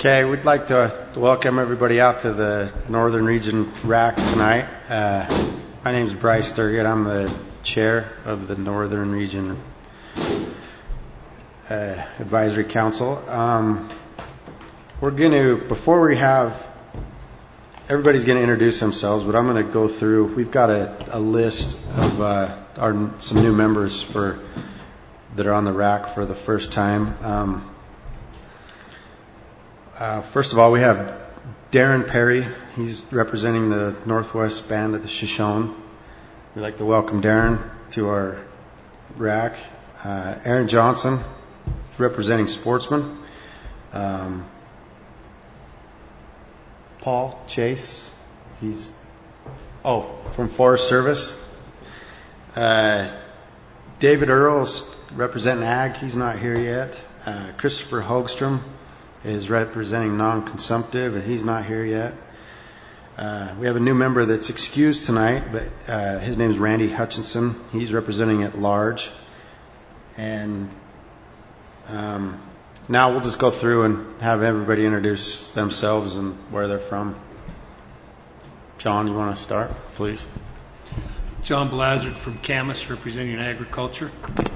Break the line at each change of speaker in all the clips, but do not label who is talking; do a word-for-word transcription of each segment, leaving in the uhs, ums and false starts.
Okay, we'd like to welcome everybody out to the Northern Region R A C tonight. Uh, my name is Bryce Thurgood. I'm the chair of the Northern Region uh, Advisory Council. Um, we're going to, before we have, everybody's going to introduce themselves, but I'm going to go through, we've got a, a list of uh, our some new members for that are on the R A C for the first time. Um, Uh, first of all, we have Darren Perry. He's representing the Northwest Band of the Shoshone. We'd like to welcome Darren to our R A C. Uh, Aaron Johnson, representing Sportsman. Um, Paul Chase, he's oh from Forest Service. Uh, David Earls, representing Ag. He's not here yet. Uh, Christopher Hogstrom is representing non-consumptive, and he's not here yet. Uh, we have a new member that's excused tonight, but uh, his name is Randy Hutchinson. He's representing at large. And um, now we'll just go through and have everybody introduce themselves and where they're from. John, you want to start, please?
John Blazard from Camas, representing agriculture.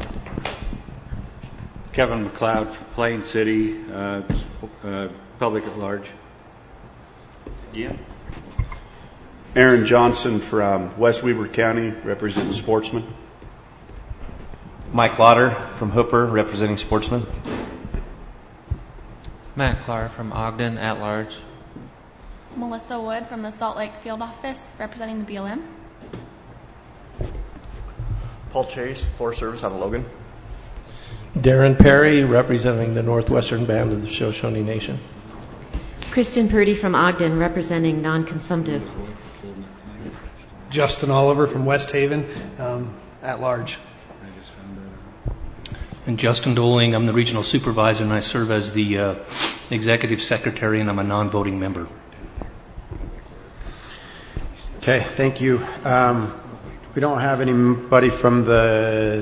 Kevin McLeod from Plain City, uh, uh, public at large.
Yeah. Aaron Johnson from West Weber County, representing Sportsman.
Mike Lauder from Hooper, representing Sportsman.
Matt Clark from Ogden, at large.
Melissa Wood from the Salt Lake Field Office, representing the B L M.
Paul Chase, Forest Service out of Logan.
Darren Perry, representing the Northwestern Band of the Shoshone Nation.
Kristen Purdy from Ogden, representing non-consumptive.
Justin Oliver from West Haven, um, at large.
And Justin Doling, I'm the regional supervisor, and I serve as the uh, executive secretary, and I'm a non-voting member.
Okay, thank you. Um, we don't have anybody from the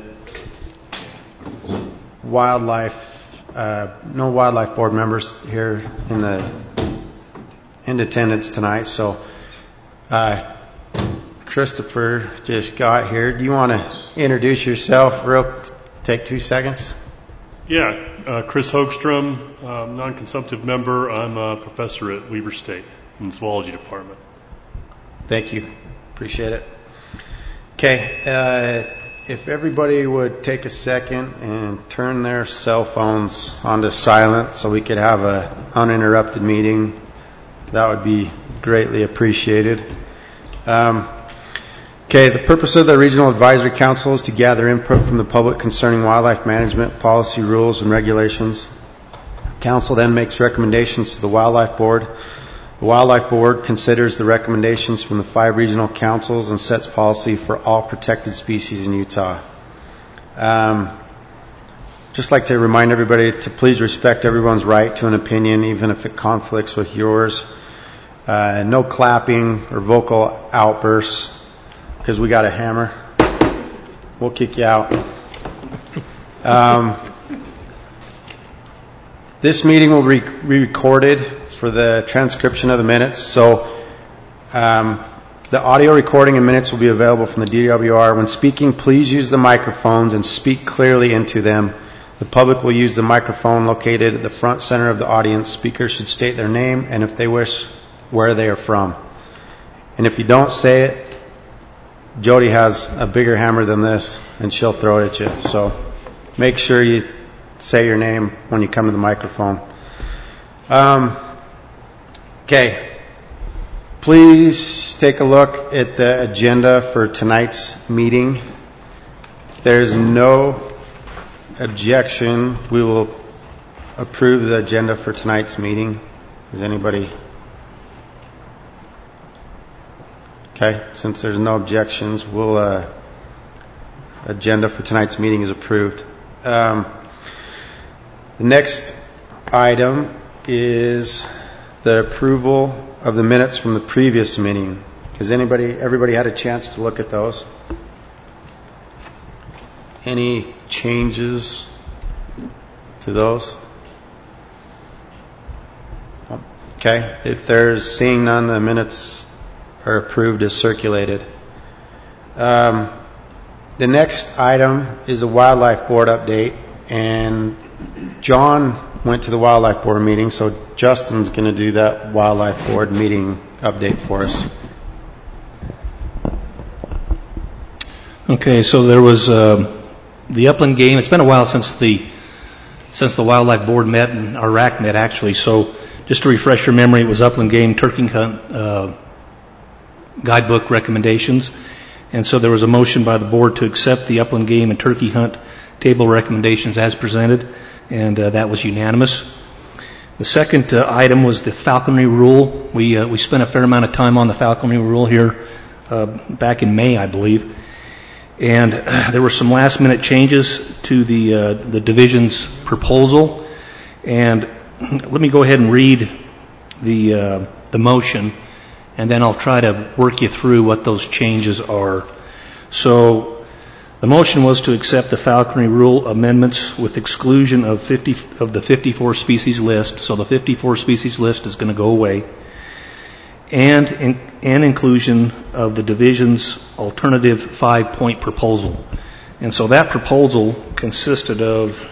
wildlife, uh, no wildlife board members here in the in attendance tonight. So, uh, Christopher just got here. Do you want to introduce yourself? Real, take two seconds.
Yeah, uh, Chris Hogstrom, um, non-consumptive member. I'm a professor at Weber State in the zoology department.
Thank you. Appreciate it. Okay. Uh, If everybody would take a second and turn their cell phones onto silent so we could have an uninterrupted meeting, that would be greatly appreciated. Um, okay, the purpose of the Regional Advisory Council is to gather input from the public concerning wildlife management, policy, rules, and regulations. Council then makes recommendations to the Wildlife Board. The Wildlife Board considers the recommendations from the five regional councils and sets policy for all protected species in Utah. Um, just like to remind everybody to please respect everyone's right to an opinion, even if it conflicts with yours. Uh, no clapping or vocal outbursts, because we got a hammer. We'll kick you out. Um, this meeting will be recorded for the transcription of the minutes. So um, the audio recording and minutes will be available from the D W R. When speaking, please use the microphones and speak clearly into them. The public will use the microphone located at the front center of the audience. Speakers should state their name and, if they wish, where they are from. And if you don't say it, Jody has a bigger hammer than this, and she'll throw it at you. So make sure you say your name when you come to the microphone. Um, Okay, please take a look at the agenda for tonight's meeting. If there's no objection, we will approve the agenda for tonight's meeting. Is anybody? Okay, since there's no objections, we'll uh, agenda for tonight's meeting is approved. Um, the next item is the approval of the minutes from the previous meeting. Has anybody, everybody had a chance to look at those? Any changes to those? Okay, if there's seeing none, the minutes are approved as circulated. Um, the next item is a Wildlife Board update, and John went to the Wildlife Board meeting, so Justin's going to do that Wildlife Board meeting update for us.
Okay, so there was uh, the upland game. It's been a while since the since the Wildlife Board met and our R A C met, actually. So just to refresh your memory, it was upland game turkey hunt uh, guidebook recommendations. And so there was a motion by the board to accept the upland game and turkey hunt table recommendations as presented, and uh, that was unanimous. The second uh, item was the falconry rule. We uh, we spent a fair amount of time on the falconry rule here uh, back in May, I believe. And uh, there were some last-minute changes to the uh, the division's proposal. And let me go ahead and read the uh, the motion, and then I'll try to work you through what those changes are. So the motion was to accept the falconry rule amendments with exclusion of fifty of the fifty-four species list. So the fifty-four species list is going to go away. And, in, and inclusion of the division's alternative five-point proposal. And so that proposal consisted of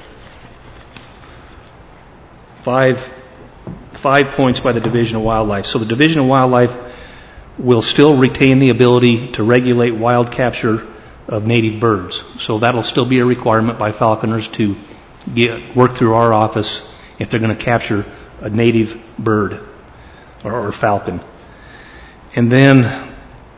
five, five points by the Division of Wildlife. So the Division of Wildlife will still retain the ability to regulate wild capture of native birds. So that'll still be a requirement by falconers to get, work through our office if they're going to capture a native bird or, or falcon. And then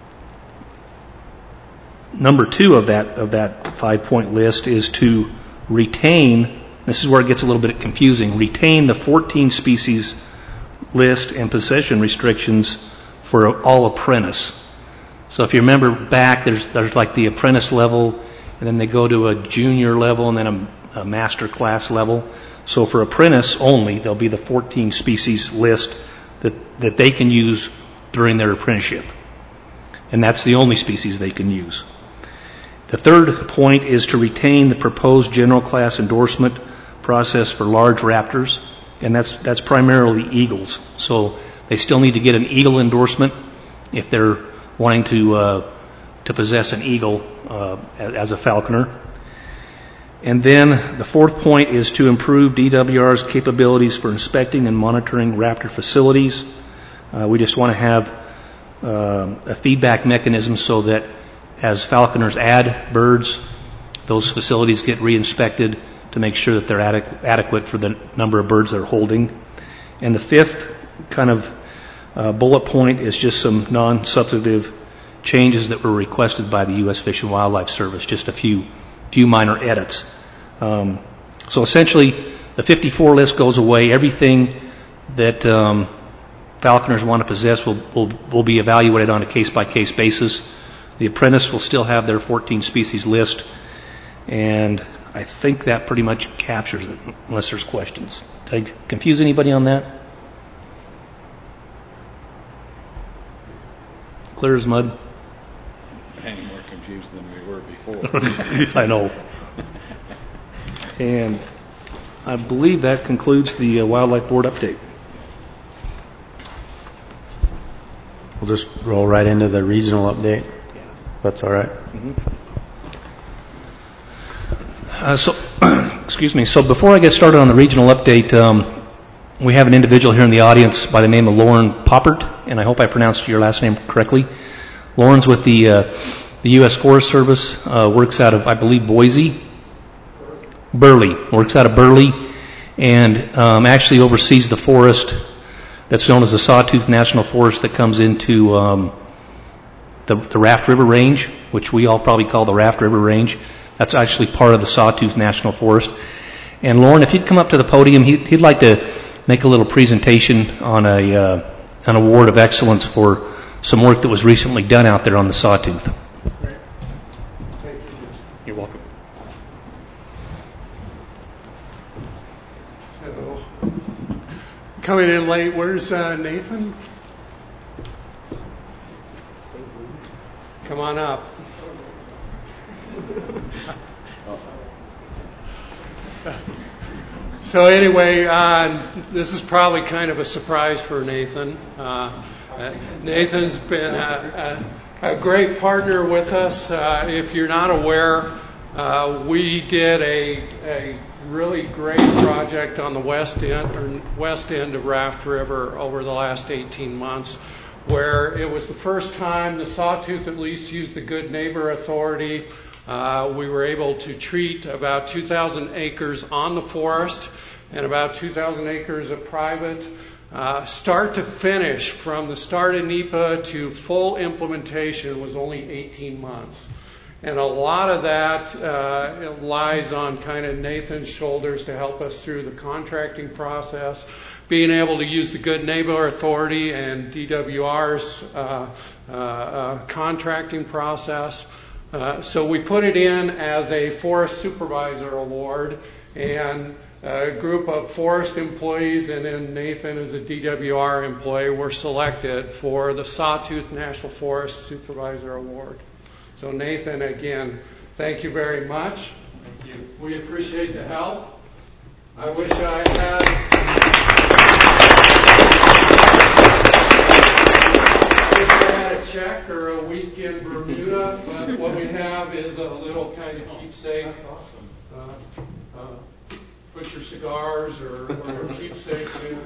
number two of that of that five-point list is to retain, this is where it gets a little bit confusing, retain the fourteen species list and possession restrictions for all apprentice. So if you remember back, there's there's like the apprentice level, and then they go to a junior level, and then a, a master class level. So for apprentice only, there'll be the fourteen species list that, that they can use during their apprenticeship. And that's the only species they can use. The third point is to retain the proposed general class endorsement process for large raptors, and that's that's primarily eagles. So they still need to get an eagle endorsement if they're wanting to uh, to possess an eagle uh, as a falconer. And then the fourth point is to improve D W R's capabilities for inspecting and monitoring raptor facilities. Uh, we just want to have uh, a feedback mechanism so that as falconers add birds, those facilities get re-inspected to make sure that they're adequ- adequate for the number of birds they're holding. And the fifth kind of uh, bullet point is just some non-substantive changes that were requested by the U S Fish and Wildlife Service, just a few few minor edits. Um, so essentially, the fifty-four list goes away. Everything that um, falconers want to possess will, will, will be evaluated on a case-by-case basis. The apprentice will still have their fourteen species list, and I think that pretty much captures it, unless there's questions. Did I confuse anybody on that? Clear as mud?
Any more confused than we were before.
I know. And I believe that concludes the uh, Wildlife Board update.
We'll just roll right into the regional update. Yeah. That's all right.
Mm-hmm. Uh, so, excuse me. So before I get started on the regional update, um, we have an individual here in the audience by the name of Lauren Poppert, and I hope I pronounced your last name correctly. Lauren's with the uh, the U S Forest Service, uh, works out of, I believe, Boise. Burley. Works out of Burley, and um, actually oversees the forest that's known as the Sawtooth National Forest that comes into um, the, the Raft River Range, which we all probably call the Raft River Range. That's actually part of the Sawtooth National Forest. And Lauren, if you'd come up to the podium, he'd, he'd like to make a little presentation on a uh, an award of excellence for some work that was recently done out there on the Sawtooth. You're welcome.
So, coming in late, where's uh, Nathan? Come on up. So anyway, uh, this is probably kind of a surprise for Nathan. Uh, uh, Nathan's been a, a, a great partner with us. Uh, if you're not aware, uh, we did a, a really great project on the west end or west end of Raft River over the last eighteen months, where it was the first time the Sawtooth at least used the Good Neighbor Authority. Uh, we were able to treat about two thousand acres on the forest and about two thousand acres of private. Uh, start to finish, from the start of NEPA to full implementation, was only eighteen months. And a lot of that uh, lies on kind of Nathan's shoulders to help us through the contracting process, being able to use the Good Neighbor Authority and D W R's uh, uh, uh, contracting process. Uh, so we put it in as a Forest Supervisor Award, and a group of forest employees and then Nathan as a D W R employee were selected for the Sawtooth National Forest Supervisor Award. So Nathan, again, thank you very much. Thank you. We appreciate the help. I wish I had... a check or a week in Bermuda, but what we have is a little kind of keepsake. That's awesome. Uh, uh, put your cigars or, or keepsakes in.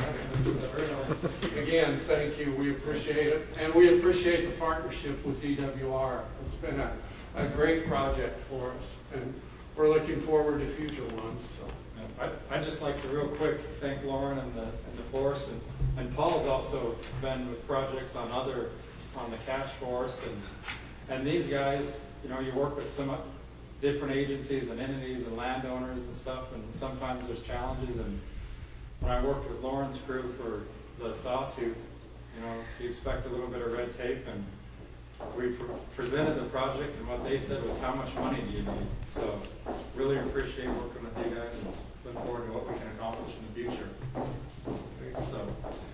Again, thank you. We appreciate it. And we appreciate the partnership with D W R. It's been a, a great project for us, and we're looking forward to future ones. So.
I'd, I'd just like to real quick thank Lauren and the, and the forest, and, and Paul's also been with projects on other, on the cash forest, and and these guys, you know, you work with some different agencies and entities and landowners and stuff, and sometimes there's challenges, and when I worked with Lauren's crew for the Sawtooth, you know, you expect a little bit of red tape, and we pr- presented the project, and what they said was, how much money do you need? So really appreciate working with you guys, and look forward to what we can accomplish in the future. So.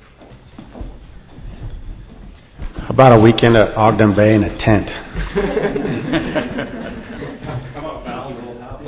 About a weekend at Ogden Bay in a tent.
Come up, Val's old house.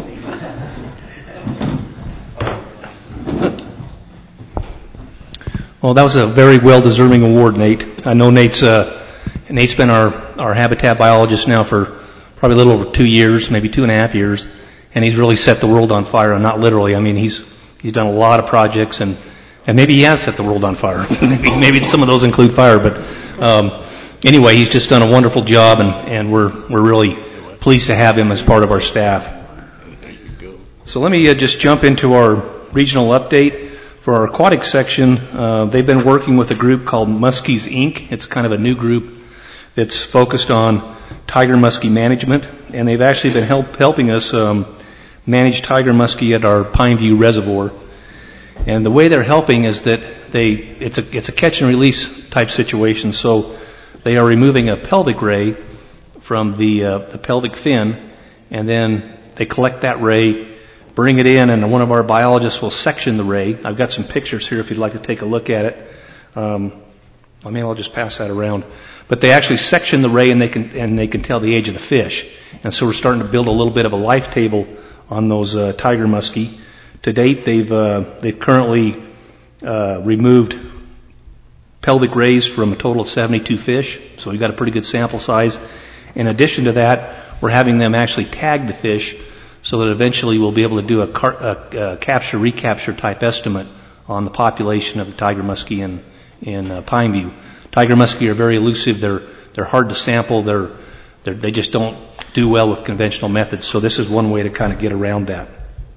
Well, that was a very well-deserving award, Nate. I know Nate's uh, Nate's been our, our habitat biologist now for probably a little over two years, maybe two and a half years, and he's really set the world on fire. And not literally. I mean, he's he's done a lot of projects, and, and maybe he has set the world on fire. maybe, maybe some of those include fire, but um, anyway, he's just done a wonderful job, and, and we're we're really pleased to have him as part of our staff. So let me uh, just jump into our regional update. For our aquatic section, uh, they've been working with a group called Muskies Incorporated. It's kind of a new group that's focused on tiger muskie management, and they've actually been help, helping us um, manage tiger muskie at our Pineview Reservoir. And the way they're helping is that they it's a it's a catch and release type situation. So they are removing a pelvic ray from the uh, the pelvic fin, and then they collect that ray, bring it in, and one of our biologists will section the ray. I've got some pictures here if you'd like to take a look at it. Um, I mean, I'll just pass that around. But they actually section the ray, and they can and they can tell the age of the fish. And so we're starting to build a little bit of a life table on those uh, tiger muskie. To date, they've uh, they've currently uh, removed pelvic rays from a total of seventy-two fish. So we've got a pretty good sample size. In addition to that, we're having them actually tag the fish, so that eventually we'll be able to do a, car, a, a capture, recapture type estimate on the population of the tiger muskie in, in uh, Pineview. Tiger muskie are very elusive. They're, they're hard to sample. They're, they're, they just don't do well with conventional methods. So this is one way to kind of get around that.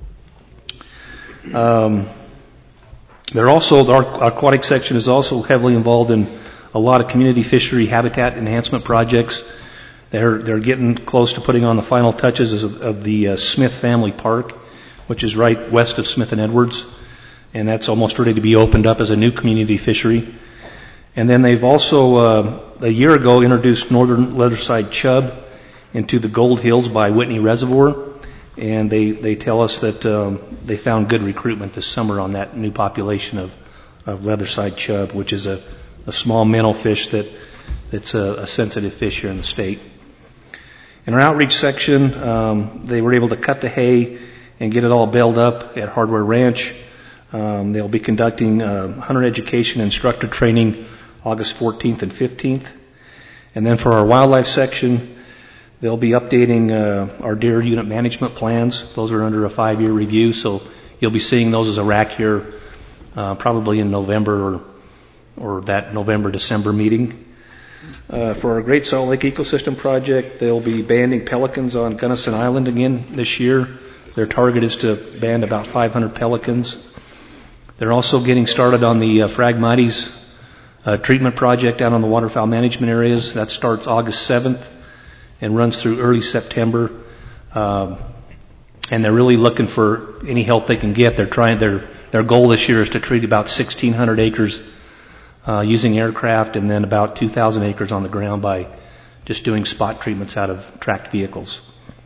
Um, they're also, our, our aquatic section is also heavily involved in a lot of community fishery habitat enhancement projects. They're they're getting close to putting on the final touches of, of the uh, Smith Family Park, which is right west of Smith and Edwards, and that's almost ready to be opened up as a new community fishery. And then they've also uh, a year ago introduced northern leatherside chub into the Gold Hills by Whitney Reservoir, and they, they tell us that um, they found good recruitment this summer on that new population of, of leatherside chub, which is a, a small minnow fish that that's a, a sensitive fish here in the state. In our outreach section, um, they were able to cut the hay and get it all bailed up at Hardware Ranch. Um, they'll be conducting uh, hunter education instructor training August fourteenth and fifteenth. And then for our wildlife section, they'll be updating uh, our deer unit management plans. Those are under a five-year review, so you'll be seeing those as a rack here uh, probably in November or, or that November-December meeting. Uh, for our Great Salt Lake Ecosystem Project, they'll be banding pelicans on Gunnison Island again this year. Their target is to band about five hundred pelicans. They're also getting started on the uh, Phragmites uh, treatment project out on the waterfowl management areas. That starts August seventh and runs through early September. Um, and they're really looking for any help they can get. They're trying. Their their goal this year is to treat about sixteen hundred acres uh, using aircraft, and then about two thousand acres on the ground by just doing spot treatments out of tracked vehicles.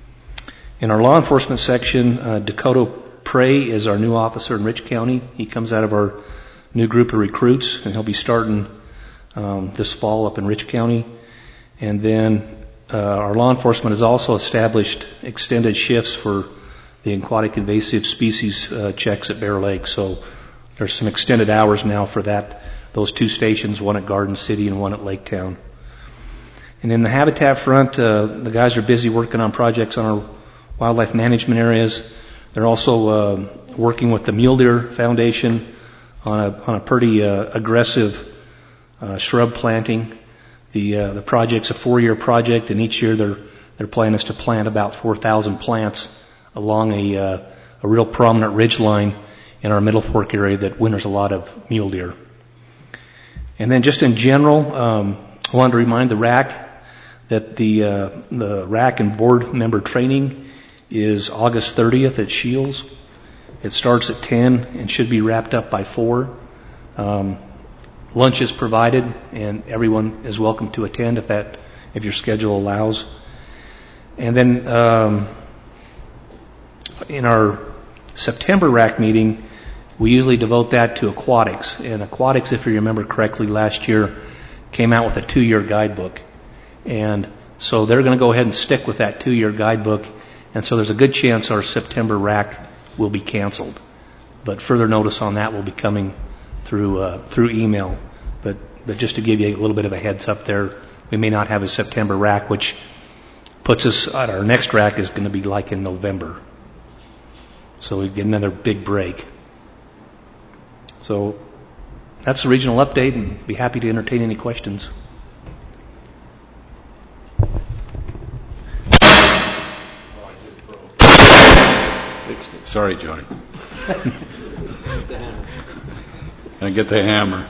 In our law enforcement section, uh, Dakota Prey is our new officer in Rich County. He comes out of our new group of recruits, and he'll be starting um, this fall up in Rich County. And then uh, our law enforcement has also established extended shifts for the aquatic invasive species uh, checks at Bear Lake. So there's some extended hours now for that. Those two stations, one at Garden City and one at Lake Town. And in the habitat front, uh, the guys are busy working on projects on our wildlife management areas. They're also uh, working with the Mule Deer Foundation on a on a pretty uh, aggressive uh, shrub planting. The uh, the project's a four-year project, and each year their their plan is to plant about four thousand plants along a uh, a real prominent ridge line in our Middle Fork area that winters a lot of mule deer. And then just in general, um, I wanted to remind the R A C that the uh, the R A C and board member training is August thirtieth at Shields. It starts at ten and should be wrapped up by four. Um, lunch is provided, and everyone is welcome to attend if that if your schedule allows. And then um, in our September R A C meeting, we usually devote that to aquatics. And aquatics, if you remember correctly, last year came out with a two-year guidebook. And so they're going to go ahead and stick with that two-year guidebook. And so there's a good chance our September R A C will be canceled. But further notice on that will be coming through uh, through email. But but just to give you a little bit of a heads up there, we may not have a September R A C, which puts us at our next R A C is going to be like in November. So we get another big break. So that's the regional update, and be happy to entertain any questions.
Sorry, Johnny. I get the hammer.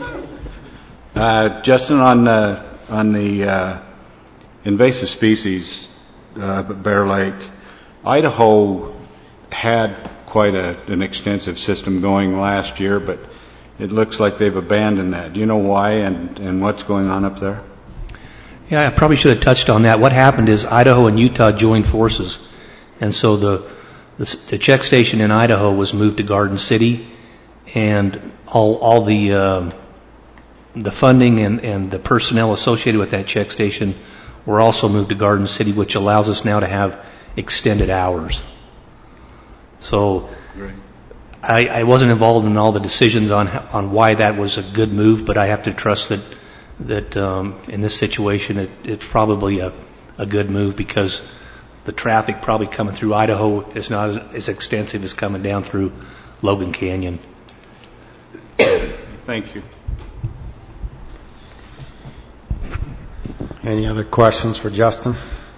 Uh, Justin, on uh, on the uh, invasive species uh, at Bear Lake, Idaho had quite a, an extensive system going last year, but it looks like they've abandoned that. Do you know why and, and what's going on up there?
Yeah, I probably should have touched on that. What happened is Idaho and Utah joined forces, and so the the, the check station in Idaho was moved to Garden City, and all all the uh, the funding and, and the personnel associated with that check station were also moved to Garden City, which allows us now to have extended hours. So I, I wasn't involved in all the decisions on on why that was a good move, but I have to trust that that um, in this situation it, it's probably a, a good move because the traffic probably coming through Idaho is not as, as extensive as coming down through Logan Canyon.
Thank you.
Any other questions for Justin?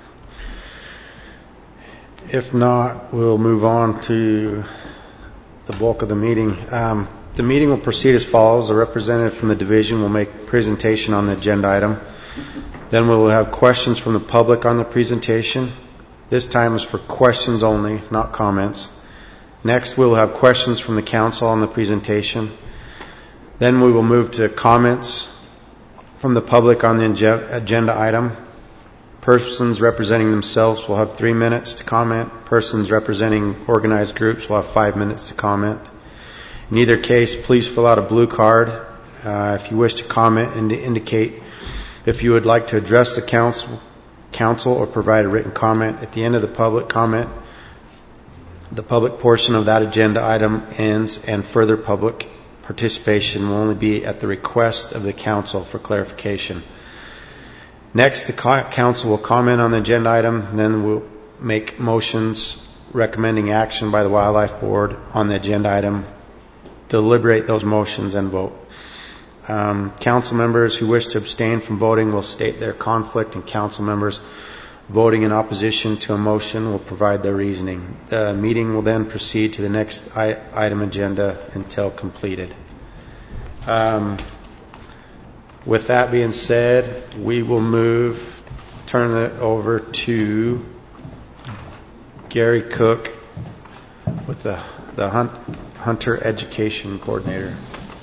If not, we'll move on to the bulk of the meeting. Um, the meeting will proceed as follows. A representative from the division will make a presentation on the agenda item. Then we will have questions from the public on the presentation. This time is for questions only, not comments. Next, we will have questions from the council on the presentation. Then we will move to comments from the public on the agenda item. Persons representing themselves will have three minutes to comment. Persons representing organized groups will have five minutes to comment. In either case, please fill out a blue card uh, if you wish to comment and to indicate if you would like to address the council, council or provide a written comment. At the end of the public comment, the public portion of that agenda item ends and further public participation will only be at the request of the council for clarification. Next, the council will comment on the agenda item, and then we'll make motions recommending action by the Wildlife Board on the agenda item, deliberate those motions, and vote. Um, council members who wish to abstain from voting will state their conflict, and council members voting in opposition to a motion will provide their reasoning. The meeting will then proceed to the next I- item agenda until completed. Um, with that being said, we will move, turn it over to Gary Cook with the, the hunt, Hunter Education Coordinator.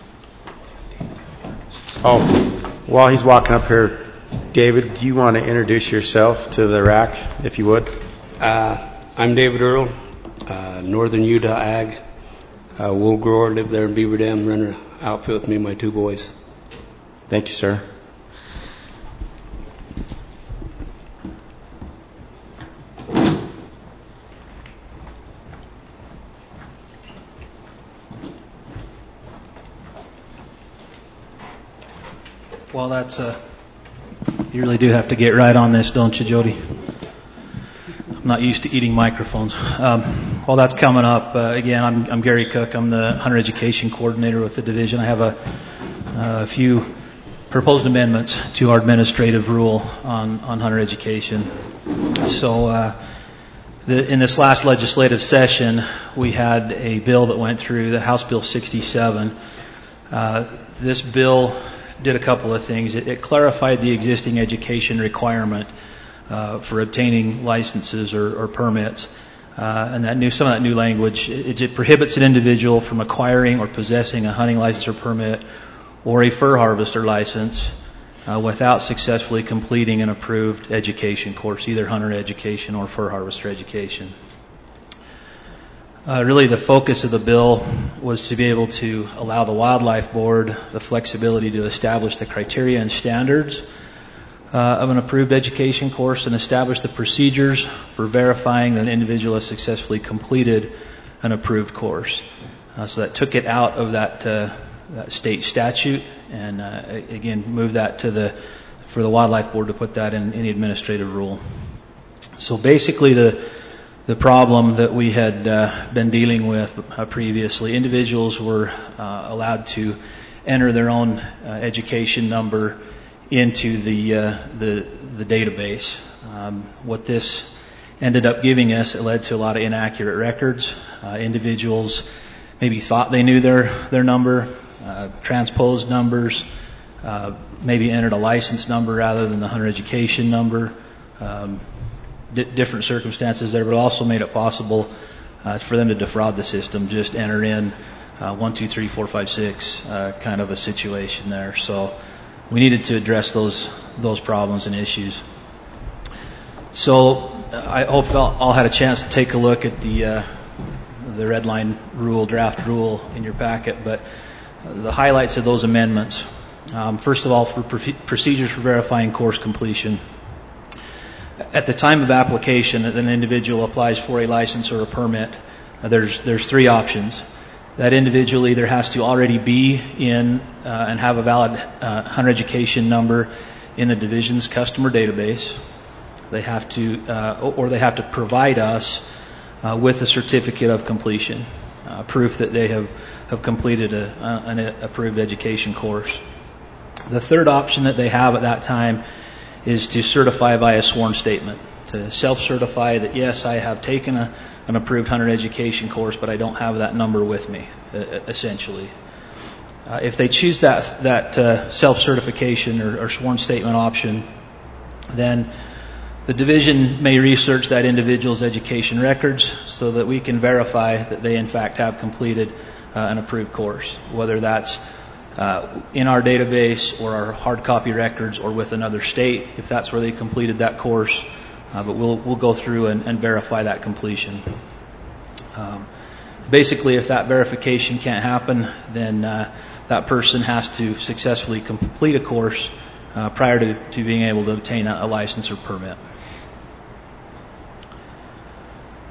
Oh, while he's walking up here, David, do you want to introduce yourself to the R A C, if you would?
Uh, I'm David Earl, uh, Northern Utah Ag, uh, wool grower, live there in Beaver Dam, run an outfit with me and my two boys.
Thank you, sir.
Well, that's uh, you really do have to get right on this, don't you, Jody? I'm not used to eating microphones. Um, well, that's coming up. Uh, again, I'm, I'm Gary Cook. I'm the Hunter Education Coordinator with the division. I have a, a few proposed amendments to our administrative rule on, on hunter education. So uh, the, in this last legislative session, we had a bill that went through, the House Bill sixty-seven. Uh, this bill did a couple of things. It, it clarified the existing education requirement uh, for obtaining licenses or, or permits. Uh, and that new, some of that new language, it, it prohibits an individual from acquiring or possessing a hunting license or permit or a fur harvester license uh, without successfully completing an approved education course, either hunter education or fur harvester education. Uh, really the focus of the bill was to be able to allow the Wildlife Board the flexibility to establish the criteria and standards uh, of an approved education course and establish the procedures for verifying that an individual has successfully completed an approved course. Uh, so that took it out of that, uh, that state statute and uh, again moved that to the for the Wildlife Board to put that in, in the administrative rule. So basically the The problem that we had uh, been dealing with uh, previously, individuals were uh, allowed to enter their own uh, education number into the uh, the, the database. Um, what this ended up giving us, it led to a lot of inaccurate records. Uh, individuals maybe thought they knew their their number, uh, transposed numbers, uh, maybe entered a license number rather than the hunter education number. Um, different circumstances there, but also made it possible uh, for them to defraud the system, just enter in uh, one, two, three, four, five, six uh, kind of a situation there. So we needed to address those those problems and issues. So I hope all had a chance to take a look at the uh, the red line rule, draft rule in your packet, but the highlights of those amendments. Um, first of all, for procedures for verifying course completion. At the time of application, an individual applies for a license or a permit. Uh, there's there's three options. That individual either has to already be in uh, and have a valid uh, hunter education number in the division's customer database. They have to, uh, or they have to provide us uh, with a certificate of completion, uh, proof that they have have completed a, an approved education course. The third option that they have at that time is to certify by a sworn statement, to self-certify that, yes, I have taken a, an approved hunter education course, but I don't have that number with me, essentially. Uh, if they choose that that uh, self-certification or, or sworn statement option, then the division may research that individual's education records so that we can verify that they, in fact, have completed uh, an approved course, whether that's Uh, in our database or our hard copy records or with another state, if that's where they completed that course. Uh, but we'll we'll go through and, and verify that completion. Um, basically, if that verification can't happen, then uh, that person has to successfully complete a course uh, prior to, to being able to obtain a, a license or permit.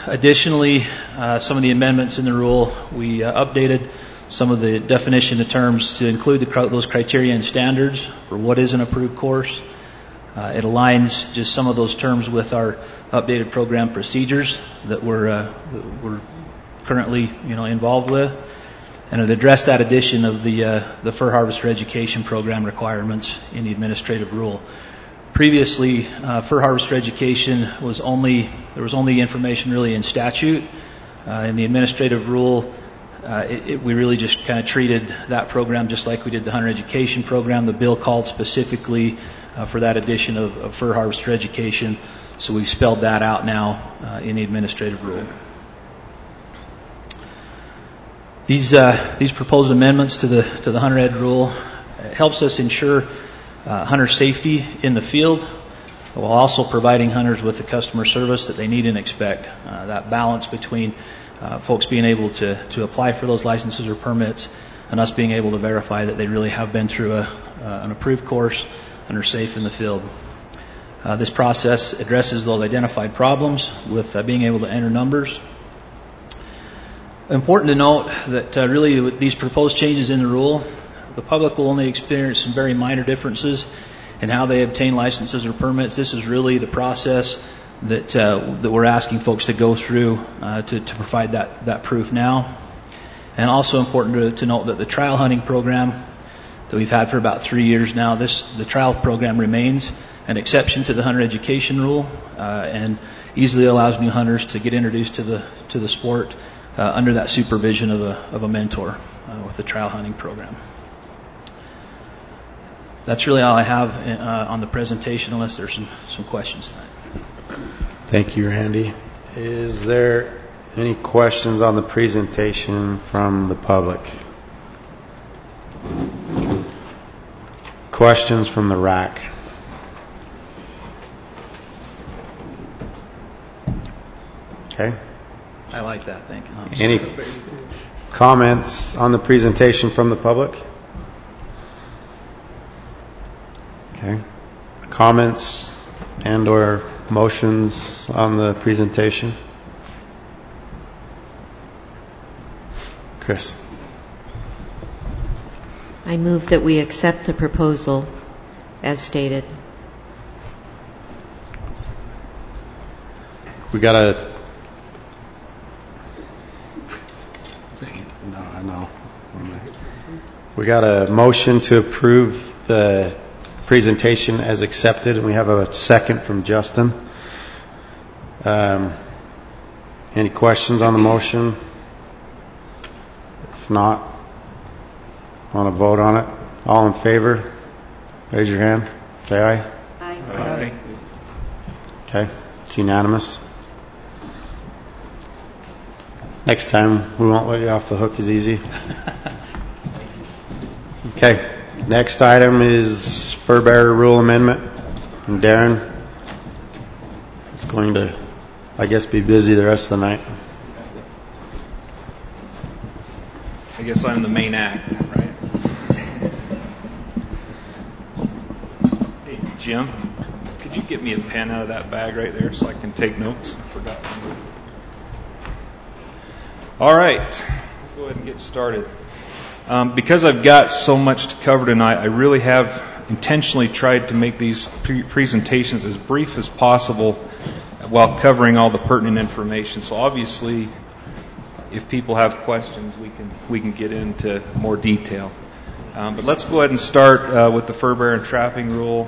Additionally, uh, some of the amendments in the rule, we uh, updated some of the definition of terms to include the, those criteria and standards for what is an approved course. Uh, it aligns just some of those terms with our updated program procedures that we're, uh, that we're currently, you know, involved with, and it addressed that addition of the uh, the fur harvester education program requirements in the administrative rule. Previously, uh, fur harvester education was only there was only information really in statute. Uh, in the administrative rule, uh, it, it, we really just kind of treated that program just like we did the hunter education program. The bill called specifically uh, for that addition of, of fur harvester education, so we've spelled that out now uh, in the administrative rule. These uh, these proposed amendments to the to the hunter ed rule helps us ensure uh, hunter safety in the field, while also providing hunters with the customer service that they need and expect. Uh, that balance between uh, folks being able to to apply for those licenses or permits, and us being able to verify that they really have been through a uh, an approved course and are safe in the field. Uh, this process addresses those identified problems with uh, being able to enter numbers. Important to note that uh, really with these proposed changes in the rule, the public will only experience some very minor differences in how they obtain licenses or permits. This is really the process that uh, that we're asking folks to go through uh, to, to provide that, that proof now. And also important to, to note that the trial hunting program that we've had for about three years now, this the trial program remains an exception to the hunter education rule uh, and easily allows new hunters to get introduced to the to the sport Uh, under that supervision of a of a mentor uh, with the trial hunting program. That's really all I have uh, on the presentation, unless there's some, some questions tonight.
Thank you, Randy. Is there any questions on the presentation from the public? Questions from the R A C? Okay.
I like that. Thank you.
Any comments on the presentation from the public? Okay. Comments and or motions on the presentation? Chris.
I move that we accept the proposal as stated.
We got a No, I know. We got a motion to approve the presentation as accepted, and we have a second from Justin. Um, any questions on the motion? If not, want to vote on it? All in favor? Raise your hand. Say aye.
Aye.
Aye. Okay, it's unanimous. Next time, we won't let you off the hook as easy. Okay, next item is fur bearer rule amendment. And Darren is going to, I guess, be busy the rest of the night.
I guess I'm the main act, right? Hey, Jim, could you get me a pen out of that bag right there so I can take notes? I forgot. All right, we'll go ahead and get started. Um, because I've got so much to cover tonight, I really have intentionally tried to make these pre- presentations as brief as possible while covering all the pertinent information. So obviously, if people have questions, we can we can get into more detail. Um, but let's go ahead and start uh, with the fur bearer and trapping rule.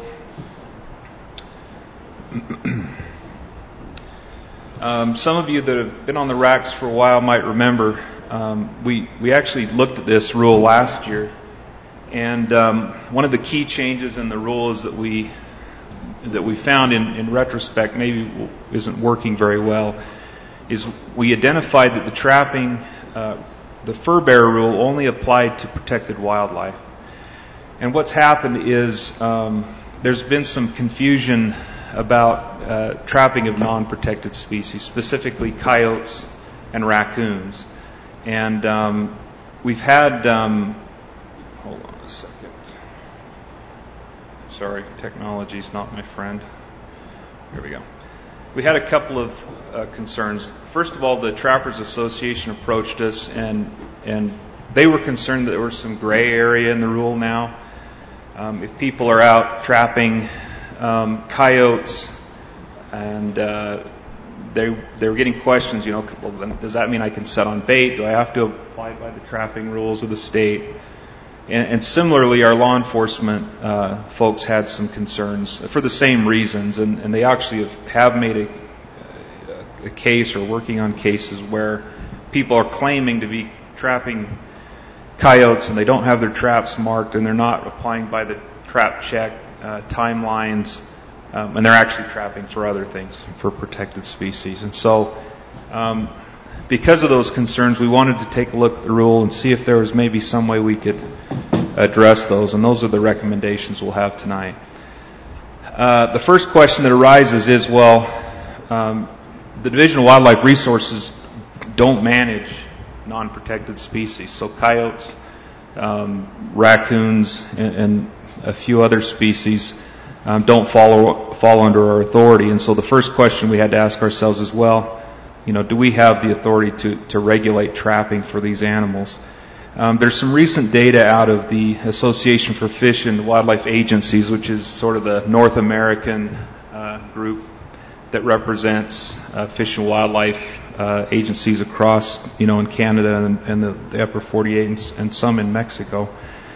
Um, some of you that have been on the racks for a while might remember um, we we actually looked at this rule last year, and um, one of the key changes in the rule is that we that we found in, in retrospect maybe isn't working very well is we identified that the trapping uh, the fur bearer rule only applied to protected wildlife, and what's happened is um, there's been some confusion about uh, trapping of non-protected species, specifically coyotes and raccoons. And um, we've had, um, hold on a second. Sorry, technology's not my friend. Here we go. we had a couple of uh, concerns. First of all, the Trappers Association approached us, and and they were concerned that there was some gray area in the rule now. Um, if people are out trapping um, coyotes, and uh, they they were getting questions, you know, well, does that mean I can set on bait? Do I have to abide by the trapping rules of the state? And, and similarly, our law enforcement uh, folks had some concerns for the same reasons, and, and they actually have, have made a, a case or working on cases where people are claiming to be trapping coyotes and they don't have their traps marked and they're not applying by the trap check uh, timelines, um, and they're actually trapping for other things, for protected species. And so um, because of those concerns, we wanted to take a look at the rule and see if there was maybe some way we could address those, and those are the recommendations we'll have tonight. Uh, the first question that arises is, well, um, the Division of Wildlife Resources don't manage non-protected species, so coyotes, um, raccoons, and, and a few other species um, don't follow fall under our authority. And so the first question we had to ask ourselves is, well, you know, do we have the authority to, to regulate trapping for these animals? Um, there's some recent data out of the Association for Fish and Wildlife Agencies, which is sort of the North American uh, group that represents uh, fish and wildlife uh, agencies across, you know, in Canada and, and the, the upper forty-eight and, and some in Mexico.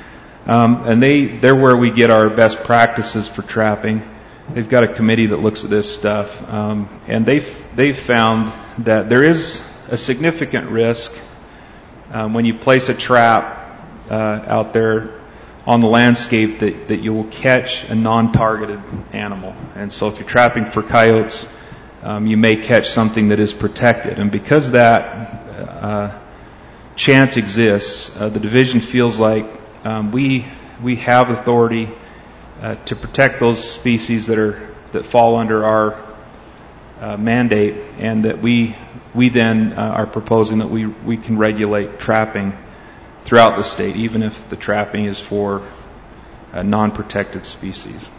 Um, and they, they're where we get our best practices for trapping. They've got a committee that looks at this stuff, um, and they've, they've found that there is a significant risk um, when you place a trap uh, out there on the landscape that, that you will catch a non-targeted animal. And so if you're trapping for coyotes, um, you may catch something that is protected. And because that uh, chance exists, uh, the division feels like um, we we have authority uh, to protect those species that are that fall under our uh, mandate, and that we we then uh, are proposing that we we can regulate trapping throughout the state, even if the trapping is for uh, non-protected species.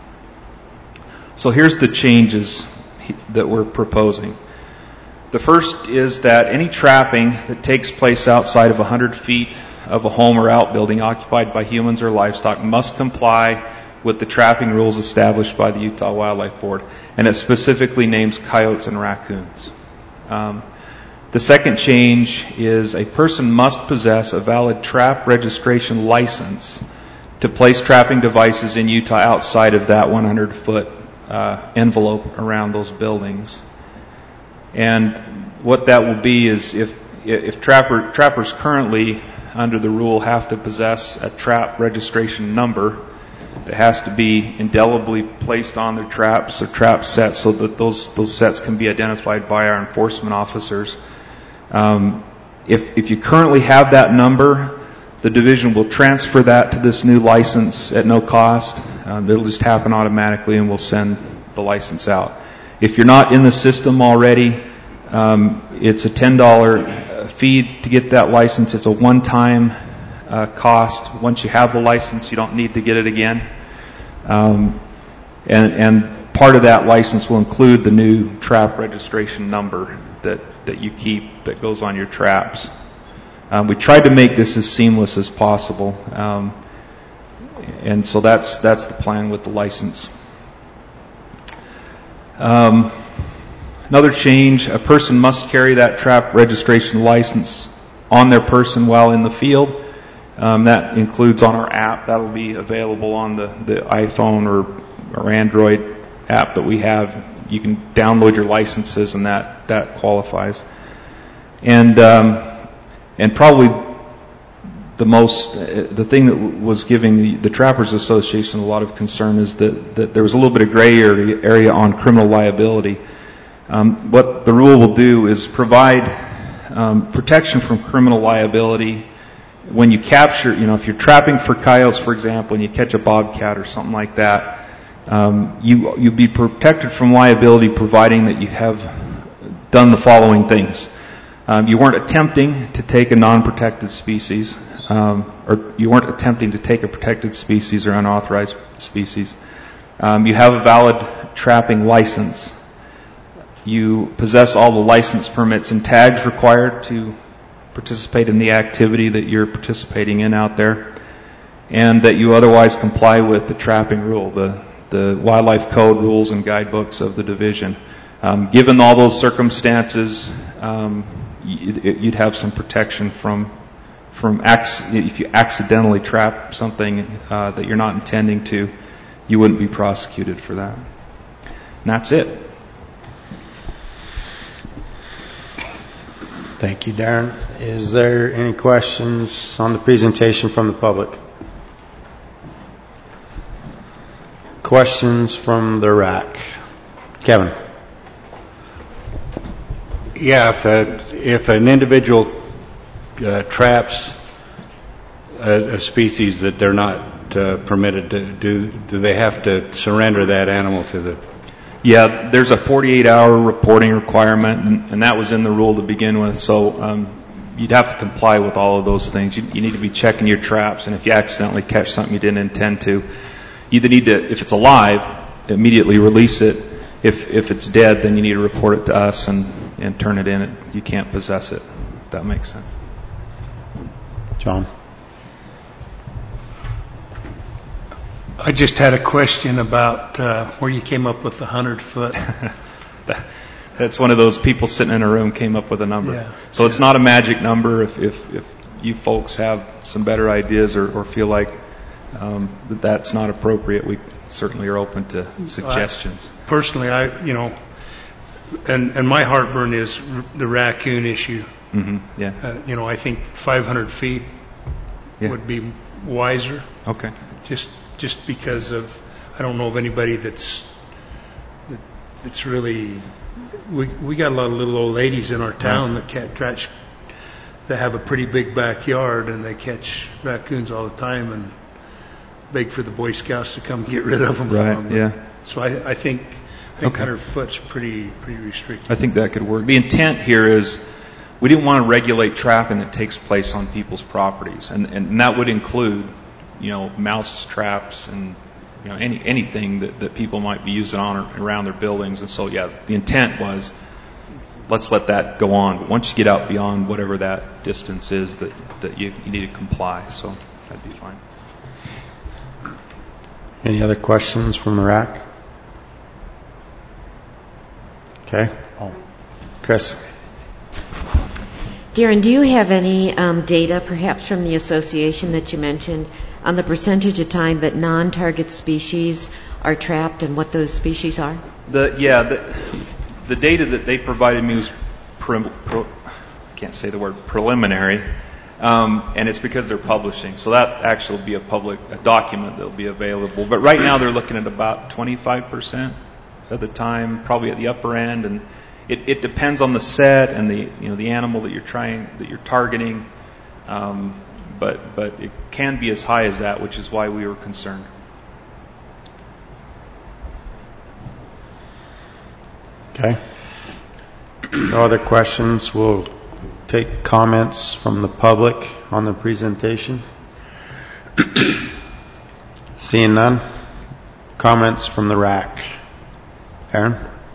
So here's the changes that we're proposing. The first is that any trapping that takes place outside of one hundred feet of a home or outbuilding occupied by humans or livestock must comply with the trapping rules established by the Utah Wildlife Board, and it specifically names coyotes and raccoons. Um, The second change is a person must possess a valid trap registration license to place trapping devices in Utah outside of that one hundred foot uh, envelope around those buildings. And what that will be is if if trapper, trappers currently under the rule have to possess a trap registration number that has to be indelibly placed on their traps or trap sets so that those those sets can be identified by our enforcement officers. Um, if, if you currently have that number, the division will transfer that to this new license at no cost. Um, it'll just happen automatically, and we'll send the license out. If you're not in the system already, um, it's a ten dollar fee to get that license. It's a one-time uh, cost. Once you have the license, you don't need to get it again. Um, and, and part of that license will include the new trap registration number that that you keep that goes on your traps. Um, we tried to make this as seamless as possible, um, and so that's that's the plan with the license. Um, another change: a person must carry that trap registration license on their person while in the field. Um, that includes on our app. That will be available on the, the iPhone or, or Android app that we have. You can download your licenses, and that, that qualifies. And um, and probably the most, uh, the thing that was giving the, the Trappers Association a lot of concern is that, that there was a little bit of gray area, area on criminal liability. Um, what the rule will do is provide um, protection from criminal liability when you capture, you know, if you're trapping for coyotes, for example, and you catch a bobcat or something like that. Um, you you'll be protected from liability providing that you have done the following things. Um, you weren't attempting to take a non-protected species, um, or you weren't attempting to take a protected species or unauthorized species. Um, you have a valid trapping license. you possess all the license permits and tags required to participate in the activity that you're participating in out there, and that you otherwise comply with the trapping rule, the, the wildlife code rules and guidebooks of the division. Um, given all those circumstances, um, you'd have some protection from from ac- if you accidentally trap something uh, that you're not intending to, you wouldn't be prosecuted for that. And that's it.
Thank you, Darren. Is there any questions on the presentation from the public? Questions from the R A C? Kevin.
Yeah, if, a, if an individual uh, traps a, a species that they're not uh, permitted to do, do they have to surrender that animal to the...
Yeah, there's a forty-eight hour reporting requirement, and, and that was in the rule to begin with, so um, you'd have to comply with all of those things. You, you need to be checking your traps, and if you accidentally catch something you didn't intend to, you either need to, if it's alive, immediately release it. If if it's dead, then you need to report it to us and, and turn it in. You can't possess it, if that makes sense.
John?
I just had a question about uh, where you came up with the hundred foot.
That's one of those people sitting in a room came up with a number.
Yeah.
So it's not a magic number. If if, if you folks have some better ideas or, or feel like um, that that's not appropriate, we certainly are open to suggestions.
I, personally, I you know, and and my heartburn is r- the raccoon issue.
Mm-hmm. Yeah.
Uh, you know, I think five hundred feet
yeah.
would be wiser.
Okay.
Just just because of, I don't know of anybody that's that, that's really, we we got a lot of little old ladies in our town that catch, catch that have a pretty big backyard, and they catch raccoons all the time and beg for the Boy Scouts to come get rid of them.
Right.
For them.
Yeah.
So I, I think I think
Okay.
one hundred foot's pretty pretty restricted.
I think that could work. The intent here is we didn't want to regulate trapping that takes place on people's properties, and and that would include, you know, mouse traps and, you know, any anything that, that people might be using on or around their buildings. And so, yeah, the intent was let's let that go on. But once you get out beyond whatever that distance is, that, that you, you need to comply. So that'd be fine.
Any other questions from the R A C? Okay. Chris?
Darren, do you have any um, data, perhaps from the association that you mentioned, on the percentage of time that non-target species are trapped and what those species are?
The yeah, the, the data that they provided me was pre, pre, I can't say the word preliminary, um, and it's because they're publishing. So that actually will be a public a document that will be available. But right now they're looking at about twenty-five percent of the time, probably at the upper end, and it, it depends on the set and the you know the animal that you're trying that you're targeting. Um, but but it can be as high as that, which is why we were concerned.
Okay. No other questions. We'll take comments from the public on the presentation. Seeing none. Comments from the R A C. Aaron?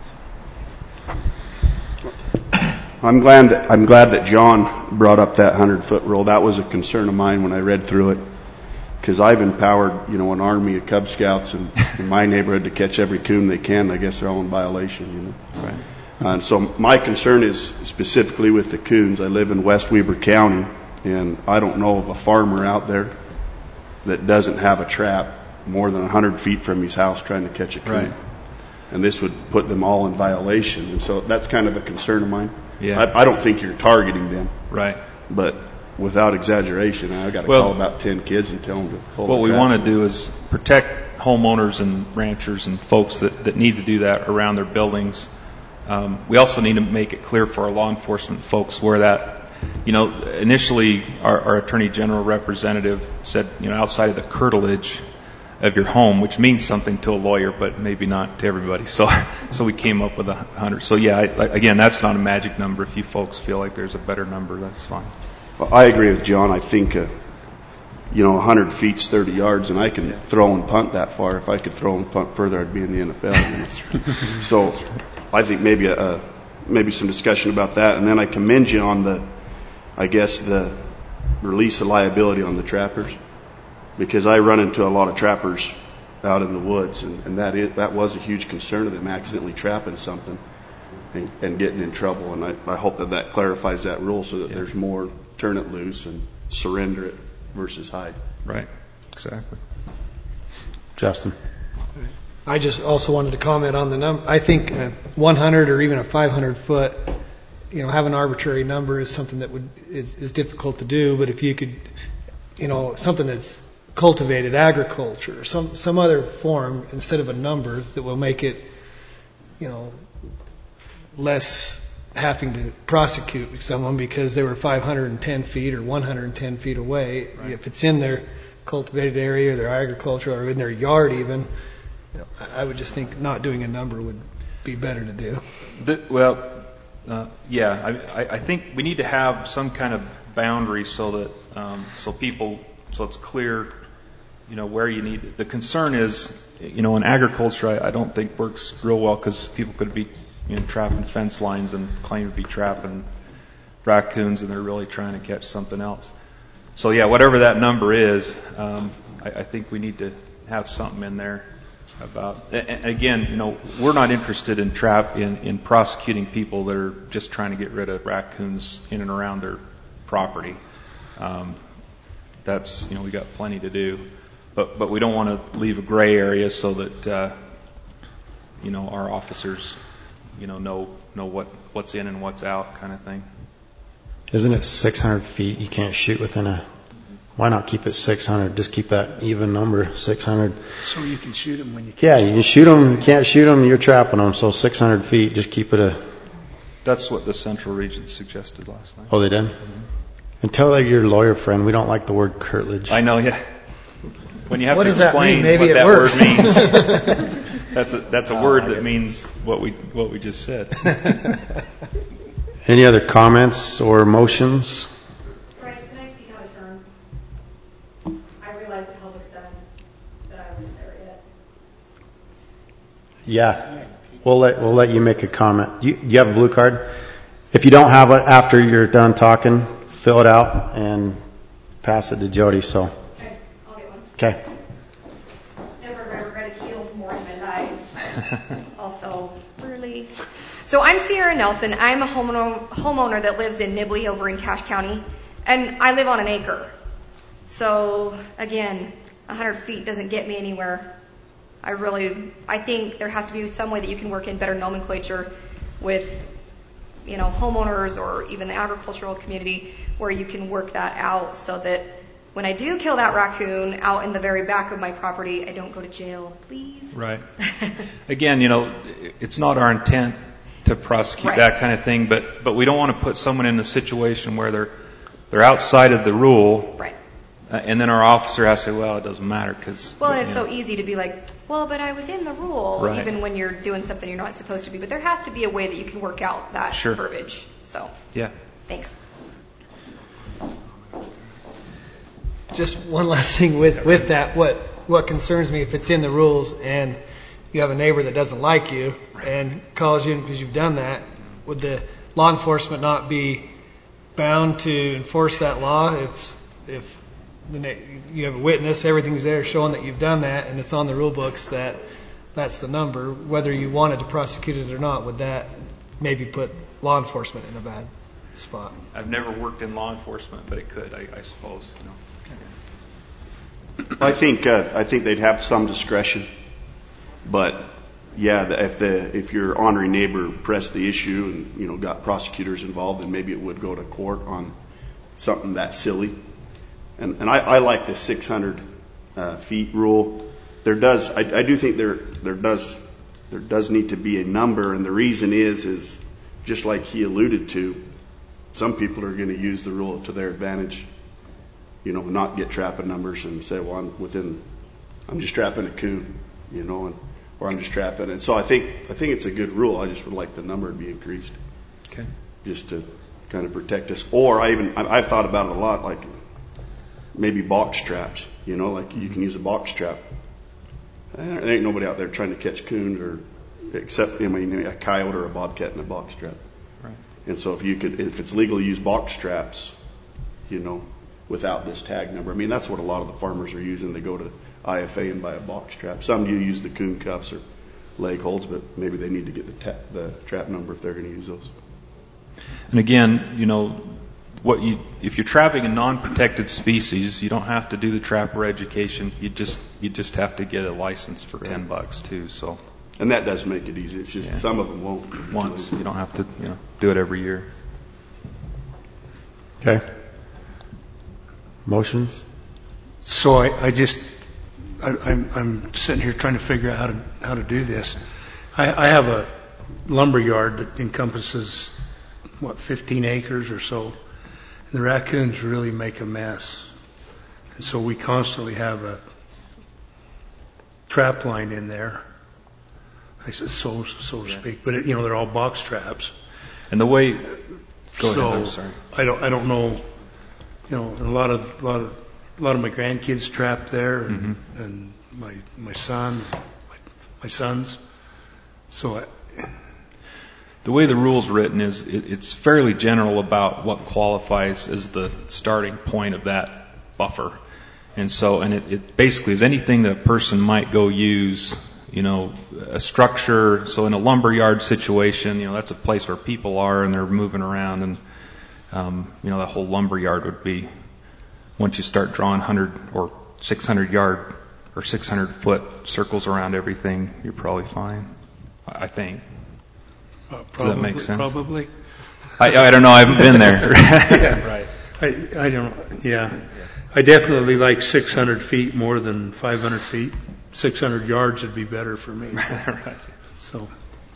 I'm glad that I'm glad that John brought up that hundred foot rule. That was a concern of mine when I read through it, because I've empowered, you know, an army of Cub Scouts in, in my neighborhood to catch every coon they can. I guess they're all in violation, you know.
Right.
Uh, and so my concern is specifically with the coons. I live in West Weber County, and I don't know of a farmer out there that doesn't have a trap more than a hundred feet from his house trying to catch a coon.
Right.
And this would put them all in violation, and so that's kind of a concern of mine.
Yeah.
I, I don't think you're targeting them.
Right.
But without exaggeration, I've got to
well,
call about ten kids and tell them to pull
What we
traps.
want to do is protect homeowners and ranchers and folks that, that need to do that around their buildings. Um, we also need to make it clear for our law enforcement folks where that, you know, initially our, our Attorney General representative said, you know, outside of the curtilage of your home, which means something to a lawyer, but maybe not to everybody. So, so we came up with a hundred. So yeah, I, again, that's not a magic number. If you folks feel like there's a better number, that's fine.
Well, I agree with John. I think uh, you know, one hundred feet's thirty yards, and I can throw and punt that far. If I could throw and punt further, I'd be in the N F L. You know? So I think maybe a, a maybe some discussion about that, and then I commend you on the, I guess the release of liability on the trappers, because I run into a lot of trappers out in the woods, and, and that is, that was a huge concern of them accidentally trapping something and, and getting in trouble. And I, I hope that that clarifies that rule so that yeah. there's more turn it loose and surrender it versus hide.
Right. Exactly.
Justin.
I just also wanted to comment on the number. I think uh, one hundred or even a five hundred foot, you know, have an arbitrary number is something that would is, is difficult to do. But if you could, you know, something that's cultivated agriculture, some some other form instead of a number that will make it, you know, less having to prosecute someone because they were five hundred ten feet or one hundred ten feet away. Right. If it's in their cultivated area, or their agriculture, or in their yard even, you know, I would just think not doing a number would be better to do.
The, well, uh, yeah, I, I think we need to have some kind of boundary so that um, so people so it's clear, you know, where you need it. The concern is, you know, in agriculture, I, I don't think works real well because people could be, you know, trapping fence lines and claim to be trapping raccoons, and they're really trying to catch something else. So yeah, whatever that number is, um, I, I think we need to have something in there about. And again, you know, we're not interested in trap in, in prosecuting people that are just trying to get rid of raccoons in and around their property. Um, that's, you know, we got plenty to do, but but we don't want to leave a gray area so that uh, you know, our officers, you know, know know what what's in and what's out, kind of thing.
Isn't it six hundred feet? You can't shoot within a. Why not keep it six hundred? Just keep that even number, six hundred.
So you can shoot them when you.
Yeah, you can shoot them. You can't shoot them. You're trapping them. So six hundred feet. Just keep it a.
That's what the Central Region suggested last night.
Oh, they did. Mm-hmm. And tell your lawyer friend we don't like the word curtilage.
I know. Yeah. When you have
what
to
does
explain
that mean? Maybe
what
it
that
works.
word means, that's a that's a
oh,
word
like
that
it.
means what we what we just said.
Any other comments or motions?
Bryce, can I speak out of turn? I realize the public's done, but I wasn't there yet.
Yeah, we'll let we'll let you make a comment. You you have a blue card. If you don't have it after you're done talking, fill it out and pass it to Jody. So.
Okay, I'll get one.
Okay.
Never regretted heels more in my life. Also, really. So I'm Sierra Nelson. I'm a homeowner, homeowner that lives in Nibley over in Cache County, and I live on an acre. So again, one hundred feet doesn't get me anywhere. I really, I think there has to be some way that you can work in better nomenclature with, you know, homeowners or even the agricultural community where you can work that out so that when I do kill that raccoon out in the very back of my property, I don't go to jail, please.
Right. Again, you know, it's not our intent to prosecute
right.
that kind of thing, but but we don't want to put someone in a situation where they're they're outside of the rule,
right?
Uh, and then our officer has to say, well, it doesn't matter because.
Well, and it's
know.
so easy to be like, well, but I was in the rule,
right.
even when you're doing something you're not supposed to be. But there has to be a way that you can work out that
sure.
verbiage. So.
Yeah.
Thanks.
Just one last thing with, with that. What what concerns me, if it's in the rules and you have a neighbor that doesn't like you and calls you because you've done that, would the law enforcement not be bound to enforce that law if if the na- you have a witness, everything's there showing that you've done that, and it's on the rule books that that's the number, whether you wanted to prosecute it or not? Would that maybe put law enforcement in a bad spot?
I've never worked in law enforcement, but it could, I, I suppose. You know.
I think uh, I think they'd have some discretion, but yeah, if the if your honoring neighbor pressed the issue and you know got prosecutors involved, then maybe it would go to court on something that silly. And and I, I like the six hundred uh, feet rule. There does I, I do think there there does there does need to be a number, and the reason is is just like he alluded to, some people are going to use the rule to their advantage. You know, not get trapping numbers and say, well, I'm within, I'm just trapping a coon, you know, and or I'm just trapping. And so I think I think it's a good rule. I just would like the number to be increased,
okay,
just to kind of protect us. Or I even I, I've thought about it a lot. Like, maybe box traps, you know, like you can use a box trap. There ain't nobody out there trying to catch coons or except, I mean, a coyote or a bobcat in a box trap.
Right.
And so if you could, if it's legal to use box traps, you know, without this tag number, I mean, that's what a lot of the farmers are using. They go to I F A and buy a box trap. Some do use the coon cuffs or leg holds, but maybe they need to get the, ta- the trap number if they're going to use those.
And again, you know, what you if you're trapping a non-protected species, you don't have to do the trapper education. You just you just have to get a license for right. ten bucks too. So.
And that does make it easy. It's just yeah. some of them won't.
Once you don't have to, you know, do it every year.
Okay. Motions.
So I, I just I, I'm I'm sitting here trying to figure out how to how to do this. I, I have a lumber yard that encompasses what fifteen acres or so. And the raccoons really make a mess. And so we constantly have a trap line in there. I said so, so to speak, but it, you know, they're all box traps.
And the way, go
so
ahead, I'm sorry.
I don't, I don't know, you know, a lot of, a lot of, a lot of my grandkids trap there and,
mm-hmm.
and my, my son, my, my sons. So I,
the way the rule's written is it, it's fairly general about what qualifies as the starting point of that buffer. And so, and it, it basically is anything that a person might go use, you know, a structure. So in a lumberyard situation, you know, that's a place where people are and they're moving around, and, um, you know, that whole lumberyard would be, once you start drawing one hundred or six hundred yard or six hundred foot circles around everything, you're probably fine, I think.
Uh, probably,
Does that make sense?
Probably.
I, I don't know. I haven't been there.
Yeah, right. I, I don't. Yeah. yeah. I definitely like six hundred feet more than five hundred feet. six hundred yards would be better for me.
Right.
So.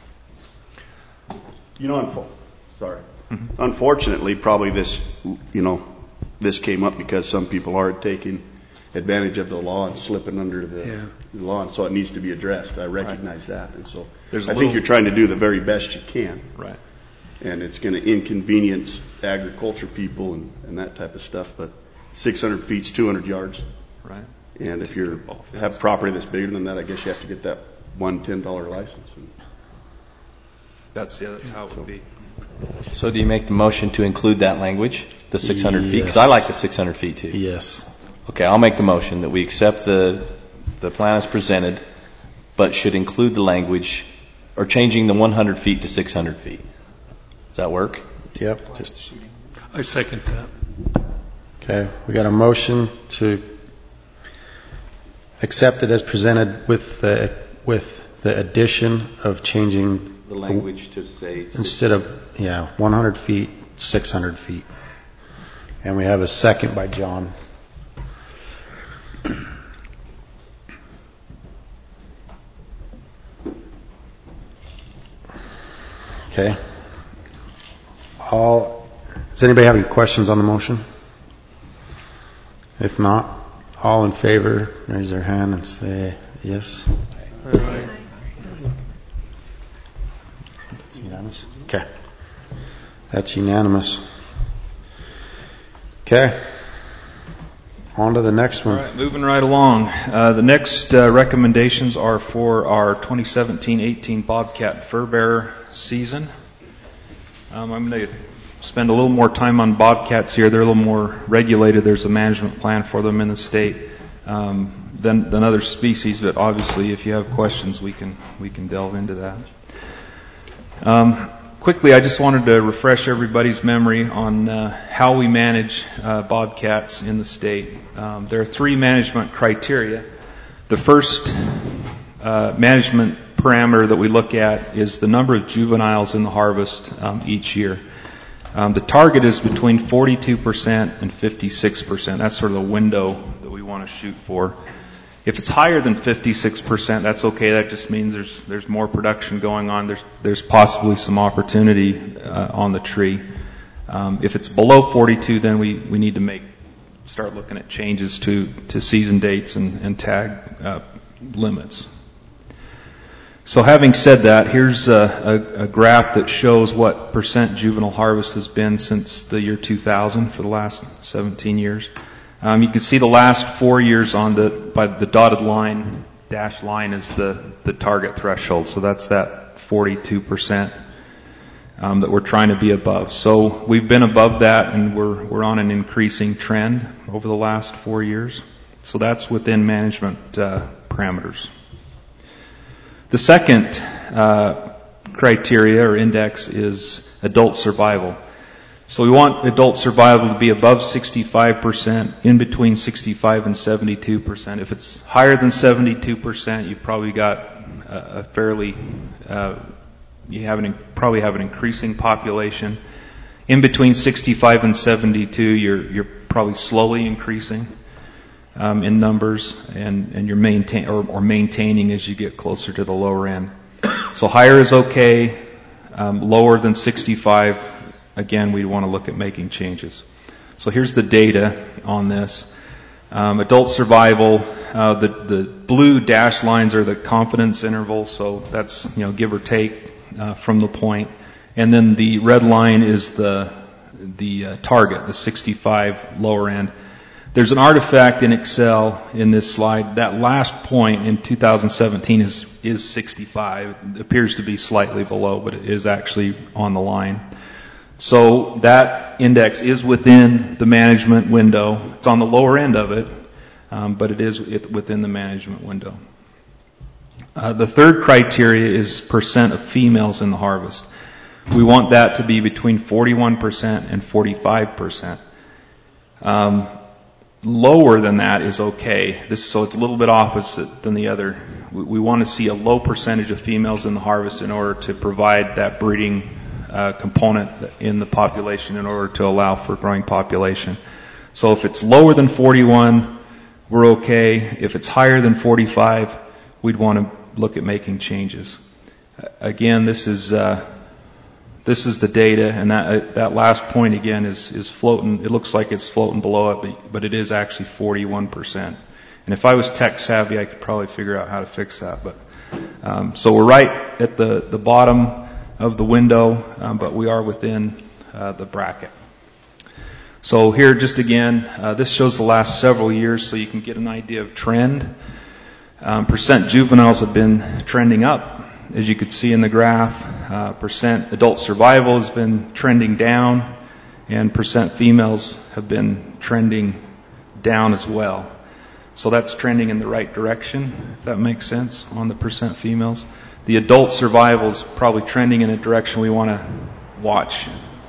You know, unfo- sorry. Mm-hmm. Unfortunately, probably this, you know, this came up because some people are taking advantage of the law and slipping under the,
yeah.
the law, and so it needs to be addressed. I recognize right. that, and so
There's
I
little,
think you're trying to do the very best you can.
Right.
And it's going to inconvenience agriculture people and, and that type of stuff, but six hundred feet's two hundred yards.
Right.
And if you have property that's bigger than that, I guess you have to get that one ten dollar license.
That's yeah. That's how it would be.
So, do you make the motion to include that language, the six hundred yes. feet? Because I like the six hundred feet too.
Yes.
Okay, I'll make the motion that we accept the the plan as presented, but should include the language or changing the one hundred feet to six hundred feet. Does that work?
Yep.
Just. I second that.
Okay, we got a motion to accept it as presented with the with the addition of changing
the language to say
instead of yeah one hundred feet, six hundred feet, and we have a second by John. Okay. All. Does anybody have any questions on the motion? If not, all in favor, raise their hand and say yes. Aye. That's unanimous. Okay. That's unanimous. Okay. On to the next one.
All right, moving right along. Uh, the next uh, recommendations are for our twenty seventeen eighteen Bobcat Fur Bearer season. Um, I'm going to spend a little more time on bobcats here. They're a little more regulated. There's a management plan for them in the state um, than than other species. But obviously, if you have questions, we can we can delve into that. Um, quickly, I just wanted to refresh everybody's memory on uh, how we manage uh, bobcats in the state. Um, there are three management criteria. The first uh, management parameter that we look at is the number of juveniles in the harvest um, each year. Um, the target is between forty-two percent and fifty-six percent. That's sort of the window that we want to shoot for. If it's higher than fifty-six percent, that's okay. That just means there's there's more production going on. There's there's possibly some opportunity uh, on the tree. Um, if it's below forty-two, then we, we need to make start looking at changes to, to season dates and, and tag uh, limits. So having said that, here's a, a, a graph that shows what percent juvenile harvest has been since the year two thousand for the last seventeen years. Um, you can see the last four years on the by the dotted line, dashed line is the, the target threshold. So that's that forty-two percent um, that we're trying to be above. So we've been above that, and we're we're on an increasing trend over the last four years. So that's within management uh, parameters. The second uh, criteria or index is adult survival. So we want adult survival to be above sixty-five percent, in between sixty-five and seventy-two percent. If it's higher than seventy-two percent, you've probably got a, a fairly, uh, you have an, probably have an increasing population. In between sixty-five and seventy-two, you're, you're probably slowly increasing um, in numbers, and, and you're maintain, or, or maintaining as you get closer to the lower end. So higher is okay, um, lower than sixty-five, again, we want to look at making changes. So here's the data on this. Um, adult survival, uh, the, the blue dashed lines are the confidence intervals, so that's, you know, give or take uh, from the point. And then the red line is the the uh, target, the sixty-five lower end. There's an artifact in Excel in this slide. That last point in two thousand seventeen is, is sixty-five. It appears to be slightly below, but it is actually on the line. So that index is within the management window. It's on the lower end of it, um, but it is within the management window. Uh, the third criteria is percent of females in the harvest. We want that to be between forty-one percent and forty-five percent. Um, lower than that is okay. This, so it's a little bit opposite than the other. We, we want to see a low percentage of females in the harvest in order to provide that breeding uh, component in the population in order to allow for growing population. So if it's lower than forty-one, we're okay. If it's higher than forty-five, we'd want to look at making changes. Again, this is uh, this is the data, and that uh, that last point again is is floating. It looks like it's floating below it, but, but it is actually forty-one percent. And if I was tech savvy, I could probably figure out how to fix that. But um, so we're right at the the bottom of the window, um, but we are within uh, the bracket. So here, just again, uh, this shows the last several years, so you can get an idea of trend. Um, percent juveniles have been trending up, as you could see in the graph. Uh, percent adult survival has been trending down, and percent females have been trending down as well. So that's trending in the right direction, if that makes sense, on the percent females. The adult survival is probably trending in a direction we want to watch.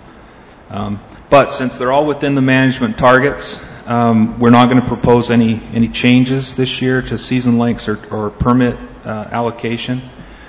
Um, but since they're all within the management targets, um, we're not going to propose any any changes this year to season lengths or, or permit uh, allocation.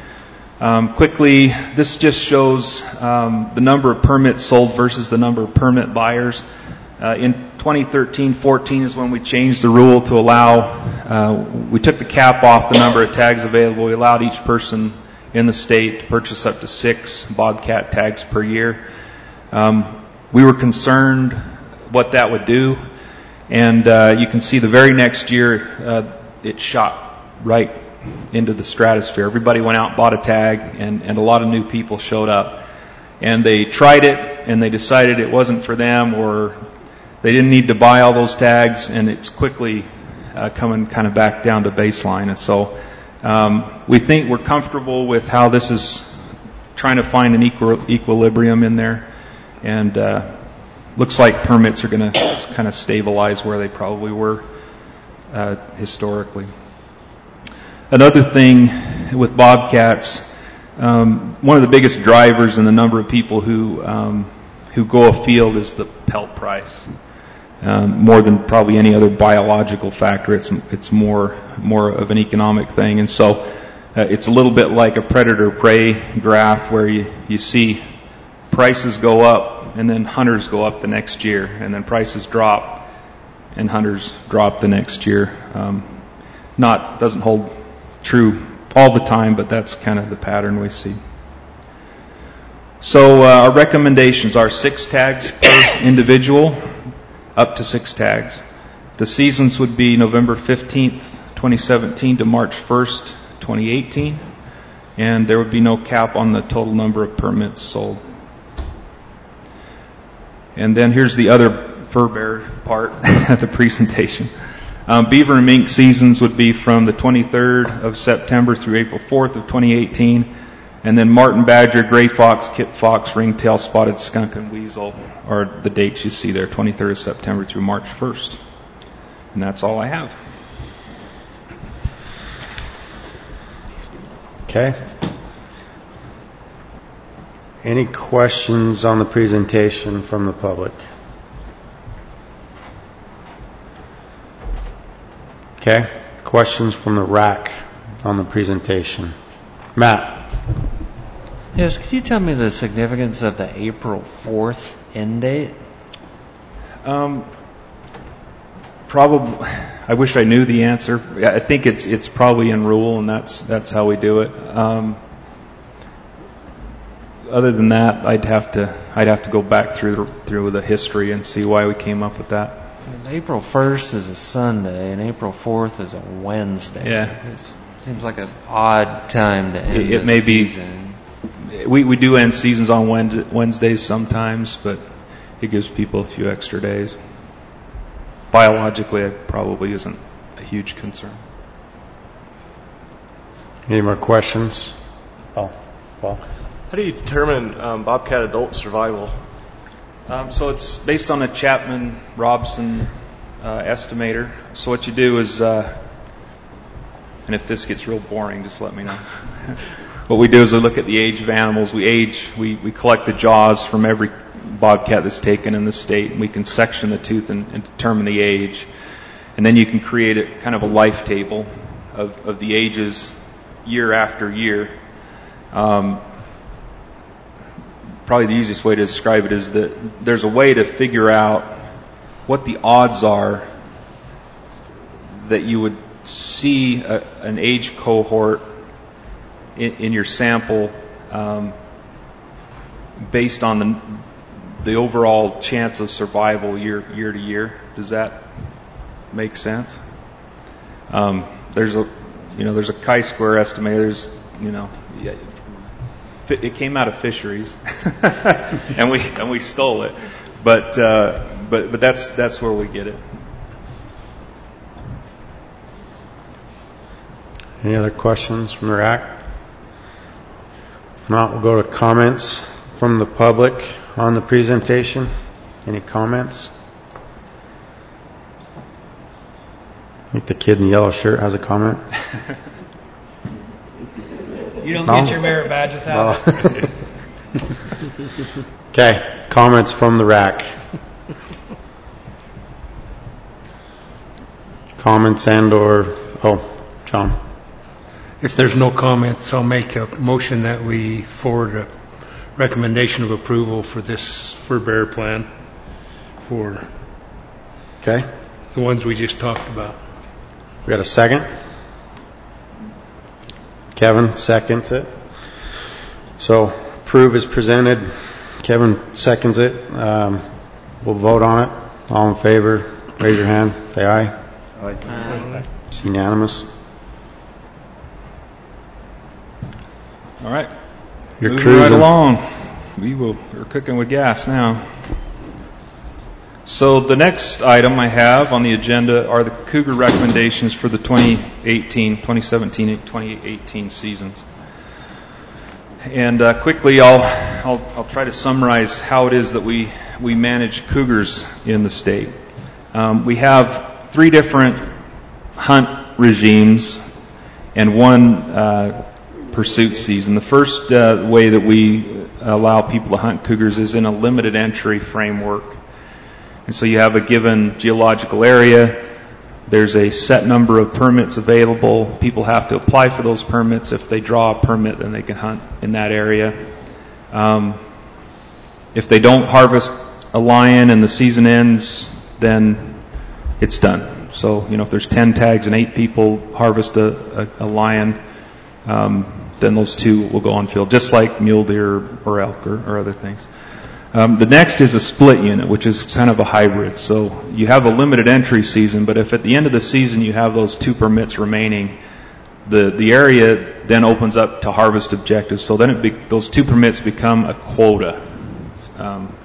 Um, quickly, this just shows um, the number of permits sold versus the number of permit buyers. Uh, in twenty thirteen fourteen is when we changed the rule to allow, uh, we took the cap off the number of tags available. We allowed each person in the state to purchase up to six Bobcat tags per year. Um, we were concerned what that would do, and uh, you can see the very next year uh, it shot right into the stratosphere. Everybody went out and bought a tag, and, and a lot of new people showed up. And they tried it, and they decided it wasn't for them, or they didn't need to buy all those tags, and it's quickly uh, coming kind of back down to baseline. And so um, we think we're comfortable with how this is trying to find an equal, equilibrium in there. And uh, looks like permits are going to kind of stabilize where they probably were uh, historically. Another thing with Bobcats, um, one of the biggest drivers in the number of people who um, who go afield is the pelt price. Um, more than probably any other biological factor, it's it's more more of an economic thing, and so uh, it's a little bit like a predator-prey graph where you you see prices go up and then hunters go up the next year, and then prices drop and hunters drop the next year. Um, not doesn't hold true all the time, but that's kind of the pattern we see. So uh, our recommendations are six tags per individual, up to six tags. The seasons would be November fifteenth, twenty seventeen to March first, twenty eighteen, and there would be no cap on the total number of permits sold. And then here's the other fur bear part of the presentation. Um, beaver and mink seasons would be from the twenty-third of September through April fourth of twenty eighteen. And then marten, badger, gray fox, kit fox, ringtail, spotted skunk, and weasel are the dates you see there, twenty-third of September through March first. And that's all I have.
Okay. Any questions on the presentation from the public? Okay. Questions from the R A C on the presentation? Matt.
Yes, could you tell me the significance of the April fourth end date?
Um, probably. I wish I knew the answer. I think it's it's probably in rule, and that's that's how we do it. Um, other than that, I'd have to I'd have to go back through through the history and see why we came up with that.
April first is a Sunday, and April fourth is a Wednesday.
Yeah,
it seems like an odd time to end
it, it
the
may
season.
Be. We we do end seasons on Wednesdays sometimes, but it gives people a few extra days. Biologically, it probably isn't a huge concern.
Any more questions? Oh, Paul.
How do you determine um, bobcat adult survival?
Um, so it's based on a Chapman-Robson uh, estimator. So what you do is, uh, and if this gets real boring, just let me know. What we do is we look at the age of animals. We age, we, we collect the jaws from every bobcat that's taken in the state, and we can section the tooth and, and determine the age. And then you can create a kind of a life table of, of the ages year after year. Um, probably the easiest way to describe it is that there's a way to figure out what the odds are that you would see a, an age cohort in, in your sample um, based on the the overall chance of survival year year to year. Does that make sense? Um, there's a you know there's a chi-square estimator. There's you know it came out of fisheries, and we and we stole it, but uh, but but that's that's where we get it.
Any other questions from the R A C? If not, we'll go to comments from the public on the presentation. Any comments? I think the kid in the yellow shirt has a comment.
You don't
no?
get your merit badge without it.
Okay, comments from the R A C. Comments and or, oh, John.
If there's no comments, I'll make a motion that we forward a recommendation of approval for this fur bear plan for
okay.
the ones we just talked about.
We got a second? Kevin seconds it. So approve is presented. Kevin seconds it. Um, we'll vote on it. All in favor, raise your hand. Say aye.
Aye.
Aye. It's unanimous.
All right.
You're
Moving
cruising
right along. We will. We're cooking with gas now. So the next item I have on the agenda are the cougar recommendations for the twenty eighteen, twenty seventeen, twenty eighteen seasons. And uh, quickly, I'll, I'll I'll try to summarize how it is that we we manage cougars in the state. Um, we have three different hunt regimes and one uh, pursuit season. The first uh, way that we allow people to hunt cougars is in a limited entry framework. And so you have a given geological area. There's a set number of permits available. People have to apply for those permits. If they draw a permit, then they can hunt in that area. Um, if they don't harvest a lion and the season ends, then it's done. So, you know, if there's ten tags and eight people harvest a, a, a lion, um, then those two will go on field, just like mule deer or elk or, or other things. Um, the next is a split unit, which is kind of a hybrid. So you have a limited entry season, but if at the end of the season you have those two permits remaining, the, the area then opens up to harvest objectives. So then it be, those two permits become a quota. Um,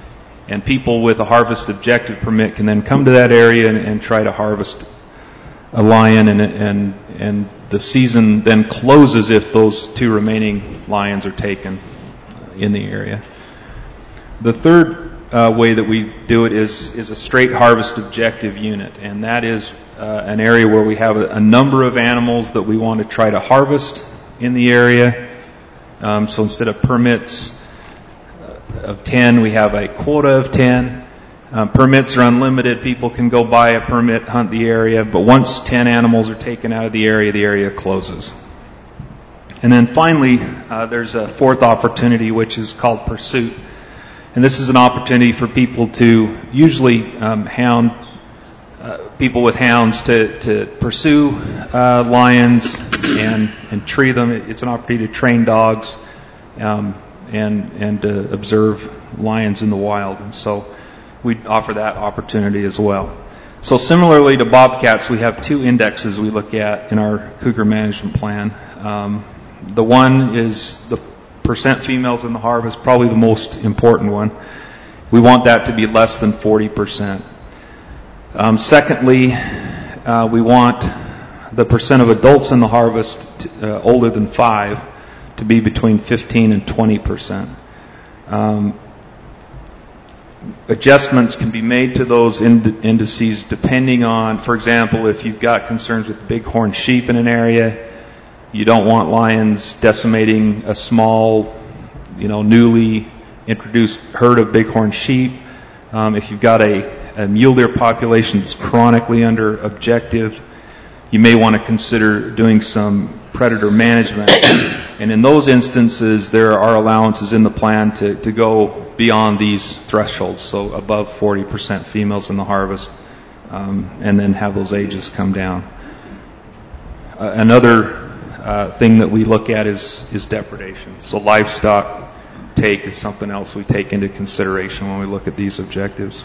And people with a harvest objective permit can then come to that area and, and try to harvest a lion, and, and, and the season then closes if those two remaining lions are taken in the area. The third uh, way that we do it is, is a straight harvest objective unit, and that is uh, an area where we have a, a number of animals that we want to try to harvest in the area. Um, so instead of permits of ten, we have a quota of ten. Um, permits are unlimited. People can go buy a permit, hunt the area, but once ten animals are taken out of the area, the area closes. And then finally, uh, there's a fourth opportunity, which is called pursuit. And this is an opportunity for people to, usually um, hound, uh, people with hounds to, to pursue uh, lions and, and tree them. It's an opportunity to train dogs um, and, and to observe lions in the wild. And so we offer that opportunity as well. So similarly to bobcats, we have two indexes we look at in our cougar management plan. Um, the one is the percent females in the harvest, probably the most important one. We want that to be less than forty percent. Um, secondly, uh, we want the percent of adults in the harvest to, uh, older than five to be between fifteen and twenty percent. Um, adjustments can be made to those ind- indices depending on, for example, if you've got concerns with bighorn sheep in an area, you don't want lions decimating a small, you know, newly introduced herd of bighorn sheep. Um, if you've got a, a mule deer population that's chronically under objective, you may want to consider doing some predator management. And in those instances, there are allowances in the plan to, to go beyond these thresholds, so above forty percent females in the harvest, um, and then have those ages come down. Uh, another uh, thing that we look at is, is depredation. So livestock take is something else we take into consideration when we look at these objectives.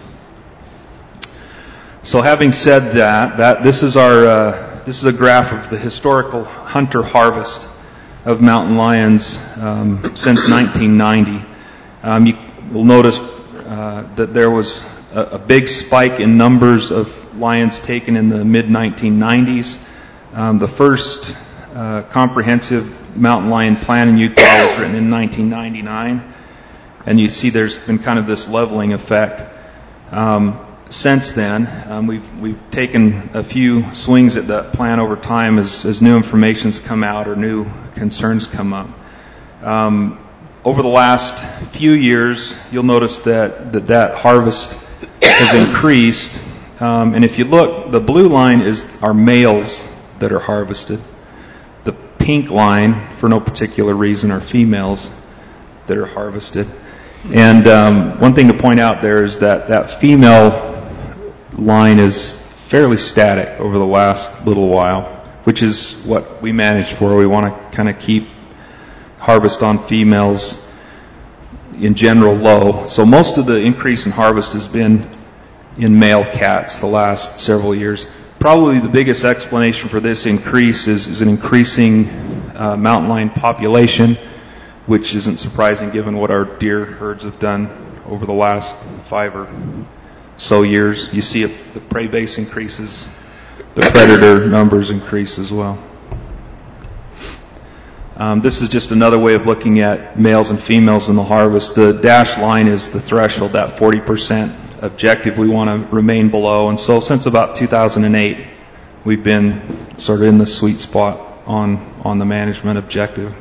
So having said that, that this is our uh, this is a graph of the historical hunter harvest of mountain lions um, since nineteen ninety. Um, you will notice uh, that there was a, a big spike in numbers of lions taken in the mid nineteen nineties. Um, the first uh, comprehensive mountain lion plan in Utah was written in nineteen ninety-nine, and you see there's been kind of this leveling effect. Um, Since then, um, we've we've taken a few swings at that plan over time as, as new information's come out or new concerns come up. Um, over the last few years, you'll notice that that, that harvest has increased. Um, and if you look, the blue line is our males that are harvested. The pink line, for no particular reason, are females that are harvested. And um, one thing to point out there is that that female line is fairly static over the last little while, which is what we manage for. We want to kind of keep harvest on females in general low. So most of the increase in harvest has been in male cats the last several years. Probably the biggest explanation for this increase is, is an increasing uh, mountain lion population, which isn't surprising given what our deer herds have done over the last five or so years. You see if the prey base increases, the predator numbers increase as well. Um, this is just another way of looking at males and females in the harvest. The dashed line is the threshold, that forty percent objective we want to remain below. And so since about two thousand eight, we've been sort of in the sweet spot on, on the management objective.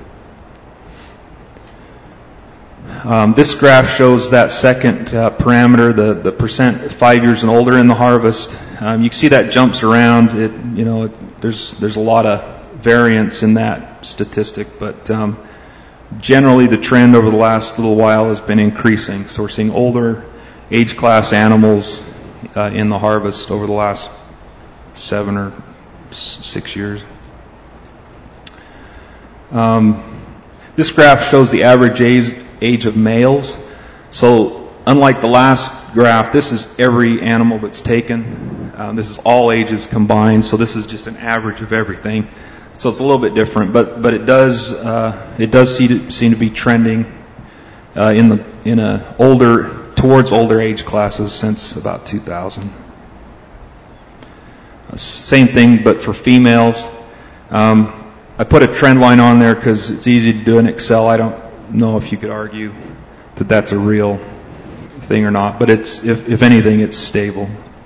Um, this graph shows that second uh, parameter, the, the percent five years and older in the harvest. Um, you can see that jumps around. It, you know, it, there's there's a lot of variance in that statistic, but um, generally the trend over the last little while has been increasing. So we're seeing older age class animals uh, in the harvest over the last seven or six years. Um, this graph shows the average age age of males. So unlike the last graph, this is every animal that's taken. Um, this is all ages combined. So this is just an average of everything. So it's a little bit different, but but it does uh, it does seem to, seem to be trending uh, in the in a older towards older age classes since about two thousand. Uh, same thing, but for females. Um, I put a trend line on there because it's easy to do in Excel. I don't know if you could argue that that's a real thing or not, but it's, if, if anything, it's stable.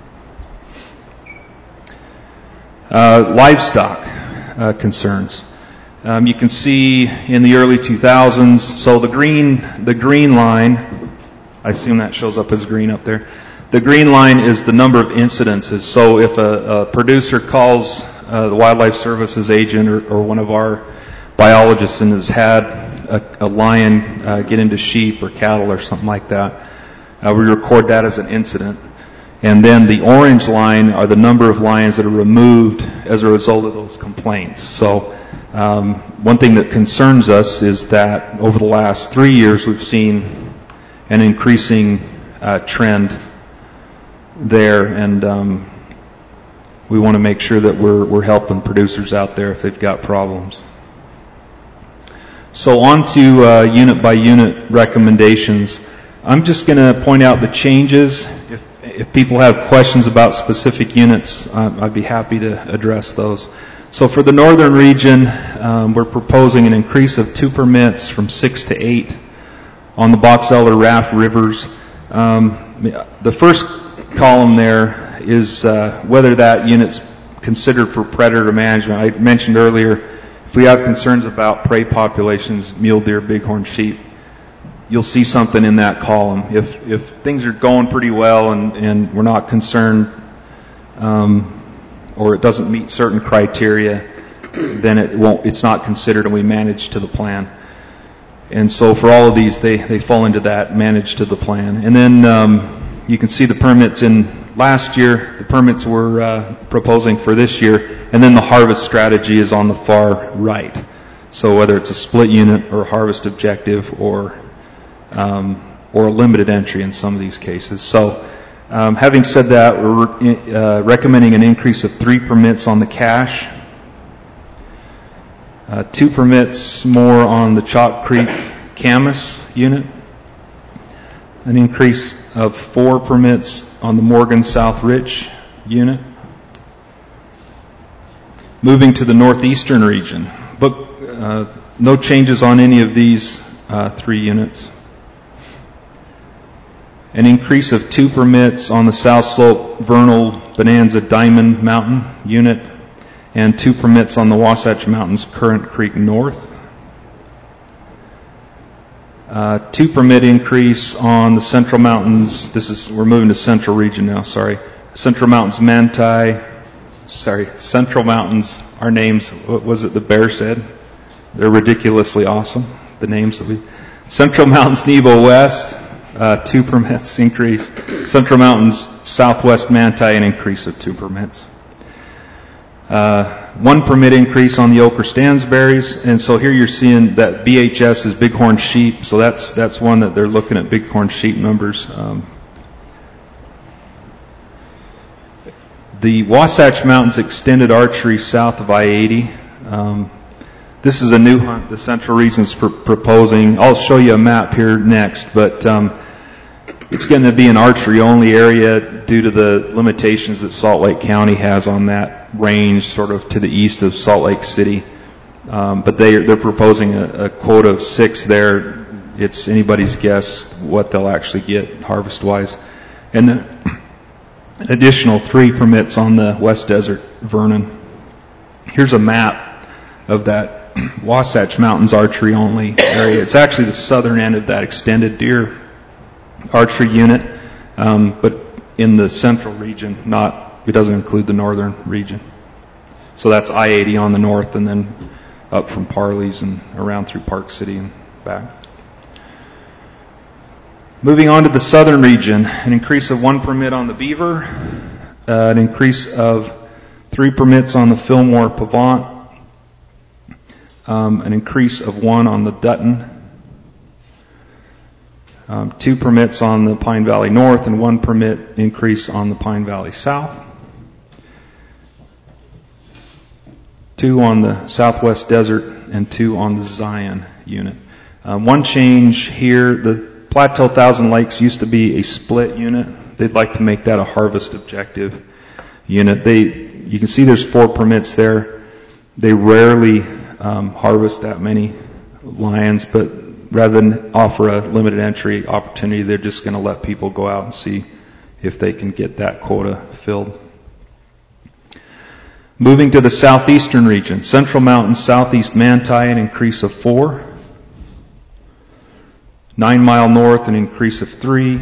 Uh, livestock uh, concerns. Um, you can see in the early two thousands, so the green, the green line, I assume that shows up as green up there. The green line is the number of incidences. So if a, a producer calls uh, the Wildlife Services agent or, or one of our biologists and has had a, a lion uh, get into sheep or cattle or something like that, uh, we record that as an incident. And then the orange line are the number of lions that are removed as a result of those complaints. So um, one thing that concerns us is that over the last three years we've seen an increasing uh, trend there, and um, we want to make sure that we're, we're helping producers out there if they've got problems. So on to uh, unit by unit recommendations. I'm just going to point out the changes. If, if people have questions about specific units, uh, I'd be happy to address those. So for the northern region, um, we're proposing an increase of two permits from six to eight on the Box Elder Raft Rivers. Um, the first column there is uh, whether that unit's considered for predator management. I mentioned earlier, if we have concerns about prey populations, mule deer, bighorn sheep, you'll see something in that column. If if things are going pretty well and, and we're not concerned, um, or it doesn't meet certain criteria, then it won't. It's not considered, and we manage to the plan. And so for all of these, they, they fall into that manage to the plan. And then um, you can see the permits in last year. The permits we're uh, proposing for this year, and then the harvest strategy is on the far right. So whether it's a split unit or harvest objective or um, or a limited entry in some of these cases. So um, having said that, we're uh, recommending an increase of three permits on the cache. Uh, two permits more on the Chalk Creek Camas unit. An increase of four permits on the Morgan South Rich unit. Moving to the northeastern region. But uh, no changes on any of these uh, three units. An increase of two permits on the South Slope Vernal Bonanza Diamond Mountain unit, and two permits on the Wasatch Mountains Current Creek North. Uh, two permit increase on the Central Mountains. This is, we're moving to Central Region now, sorry. Central Mountains Manti, sorry, Central Mountains, our names, what was it the bear said? They're ridiculously awesome, the names that we, Central Mountains Nebo West, uh, two permits increase. Central Mountains Southwest Manti, an increase of two permits. Uh, one permit increase on the Ochre Stansberries, and so here you're seeing that B H S is bighorn sheep, so that's that's one that they're looking at bighorn sheep numbers. Um, the Wasatch Mountains Extended Archery south of I eighty. Um, this is a new hunt the Central Region's pr- proposing. I'll show you a map here next, but um, it's going to be an archery-only area due to the limitations that Salt Lake County has on that range, sort of to the east of Salt Lake City. Um, but they, they're proposing a, a quota of six there. It's anybody's guess what they'll actually get harvest-wise. And then an additional three permits on the West Desert Vernon. Here's a map of that Wasatch Mountains archery-only area. It's actually the southern end of that extended deer archery unit, um, but in the central region, not, it doesn't include the northern region. So that's I eighty on the north and then up from Parley's and around through Park City and back. Moving on to the southern region, an increase of one permit on the Beaver, uh, an increase of three permits on the Fillmore Pavant, um, an increase of one on the Dutton, Um, two permits on the Pine Valley North and one permit increase on the Pine Valley South. Two on the Southwest Desert and two on the Zion unit. Um, one change here, the Plateau Thousand Lakes used to be a split unit. They'd like to make that a harvest objective unit. They, you can see there's four permits there. They rarely um, harvest that many lions, but rather than offer a limited entry opportunity, they're just going to let people go out and see if they can get that quota filled. Moving to the southeastern region, Central Mountains, Southeast Manti, an increase of four. Nine Mile North, an increase of three.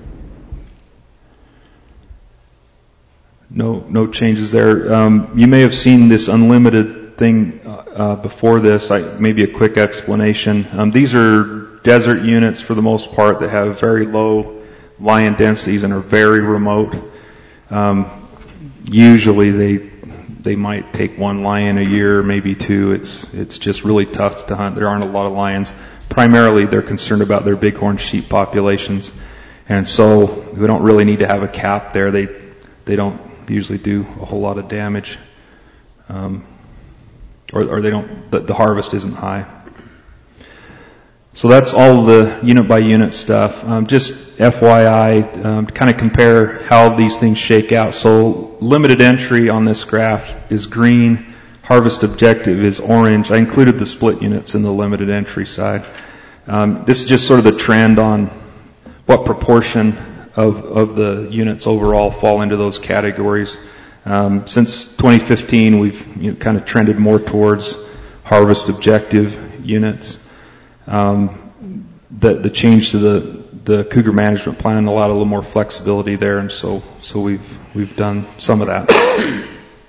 No, no changes there. Um, you may have seen this unlimited thing uh, before this. I, maybe a quick explanation. Um, these are desert units for the most part that have very low lion densities and are very remote. Um, usually they they might take one lion a year, maybe two. It's it's just really tough to hunt. There aren't a lot of lions. Primarily, they're concerned about their bighorn sheep populations, and so we don't really need to have a cap there. They they don't usually do a whole lot of damage, um, or, or they don't. The, the harvest isn't high. So that's all the unit by unit stuff. Um, just F Y I, um, to kind of compare how these things shake out. So limited entry on this graph is green. Harvest objective is orange. I included the split units in the limited entry side. Um, this is just sort of the trend on what proportion of, of the units overall fall into those categories. Um, since twenty fifteen, we've you know, kind of trended more towards harvest objective units. Um, the, the change to the, the Cougar Management Plan allowed a little more flexibility there, and so so we've we've done some of that.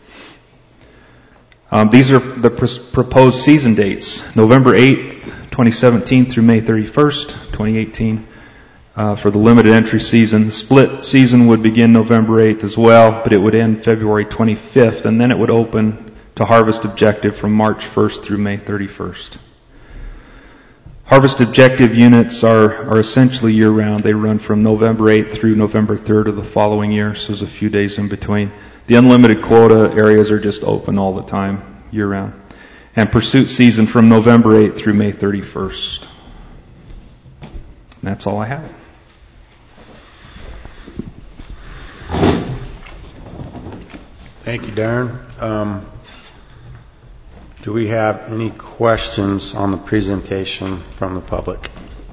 Um, these are the pr- proposed season dates: November eighth, twenty seventeen through May thirty-first, twenty eighteen. Uh, for the limited entry season. The split season would begin November eighth as well, but it would end February twenty-fifth, and then it would open to harvest objective from March first through May thirty-first. Harvest objective units are, are essentially year-round. They run from November eighth through November third of the following year, so there's a few days in between. The unlimited quota areas are just open all the time, year-round. And pursuit season from November eighth through May thirty-first. And that's all I have.
Thank you, Darren. Um, do we have any questions on the presentation from the public?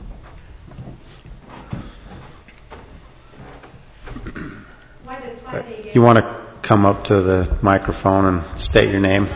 You want to come up to the microphone and state your name?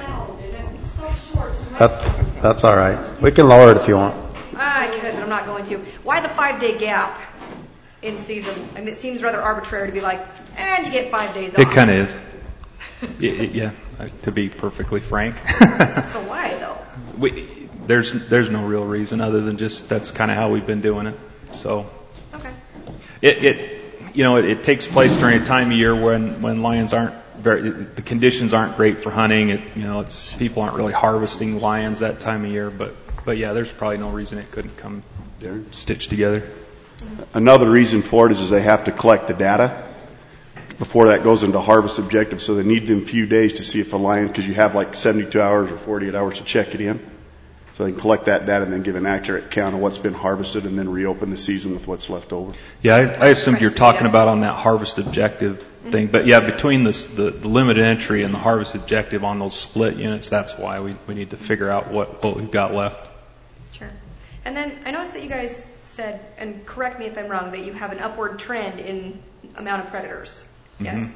That, that's all right. We can lower it if you want.
I could, but I'm not going to. Why the five-day gap in season? I mean, it seems rather arbitrary to be like, and you get five days off.
It kind of is. it, it, yeah, to be perfectly frank.
So why, though?
We, there's there's no real reason other than just that's kind of how we've been doing it. So.
Okay.
It, it you know, it, it takes place during a time of year when, when lions aren't very, the conditions aren't great for hunting. It, you know, it's, people aren't really harvesting lions that time of year, but, but yeah, there's probably no reason it couldn't come stitched together.
Another reason for it is, is they have to collect the data before that goes into harvest objective, so they need them few days to see if a lion, because you have like seventy-two hours or forty-eight hours to check it in. So they can collect that data and then give an accurate count of what's been harvested and then reopen the season with what's left over.
Yeah, I, I assumed you're talking about on that harvest objective thing. But yeah, between this, the, the limited entry and the harvest objective on those split units, that's why we, we need to figure out what, what we've got left.
Sure. And then I noticed that you guys said, and correct me if I'm wrong, that you have an upward trend in amount of predators. Mm-hmm. Yes?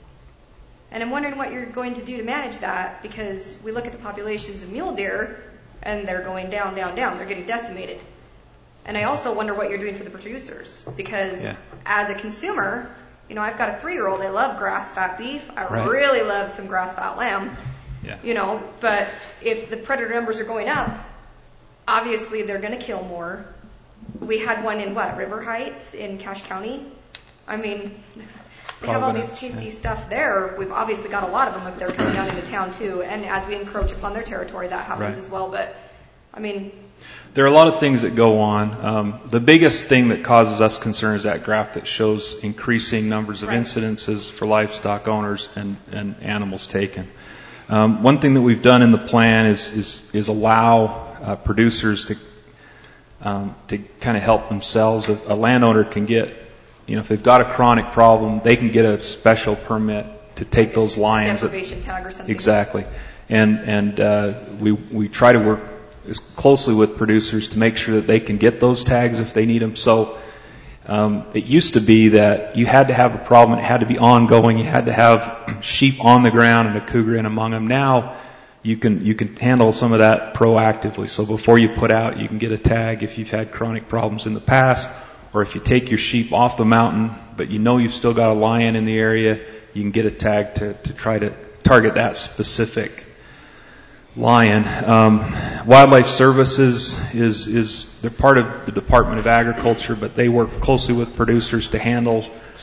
And I'm wondering what you're going to do to manage that, because we look at the populations of mule deer, and they're going down, down, down. They're getting decimated. And I also wonder what you're doing for the producers, because yeah. as a consumer, you know, I've got a three-year-old. I love grass-fat beef. I right. really love some grass-fat lamb. Yeah. You know, but if the predator numbers are going up, obviously they're going to kill more. We had one in, what, River Heights in Cache County? I mean, they have all these tasty yeah. stuff there. We've obviously got a lot of them if they're coming down into town, too. And as we encroach upon their territory, that happens right. as well. But, I mean...
There are a lot of things that go on. Um, the biggest thing that causes us concern is that graph that shows increasing numbers of right. incidences for livestock owners and, and animals taken. Um, one thing that we've done in the plan is is, is allow uh, producers to um, to kind of help themselves. A, a landowner can get, you know, if they've got a chronic problem, they can get a special permit to take those lions.
Deprivation tag or something.
Exactly. And, and, uh, we, we try to work as closely with producers to make sure that they can get those tags if they need them. So, um, it used to be that you had to have a problem, it had to be ongoing, you had to have sheep on the ground and a cougar in among them. Now, you can, you can handle some of that proactively. So before you put out, you can get a tag if you've had chronic problems in the past, or if you take your sheep off the mountain, but you know you've still got a lion in the area, you can get a tag to, to try to target that specific lion. Um, Wildlife Services is, is, they're part of the Department of Agriculture, but they work closely with producers to handle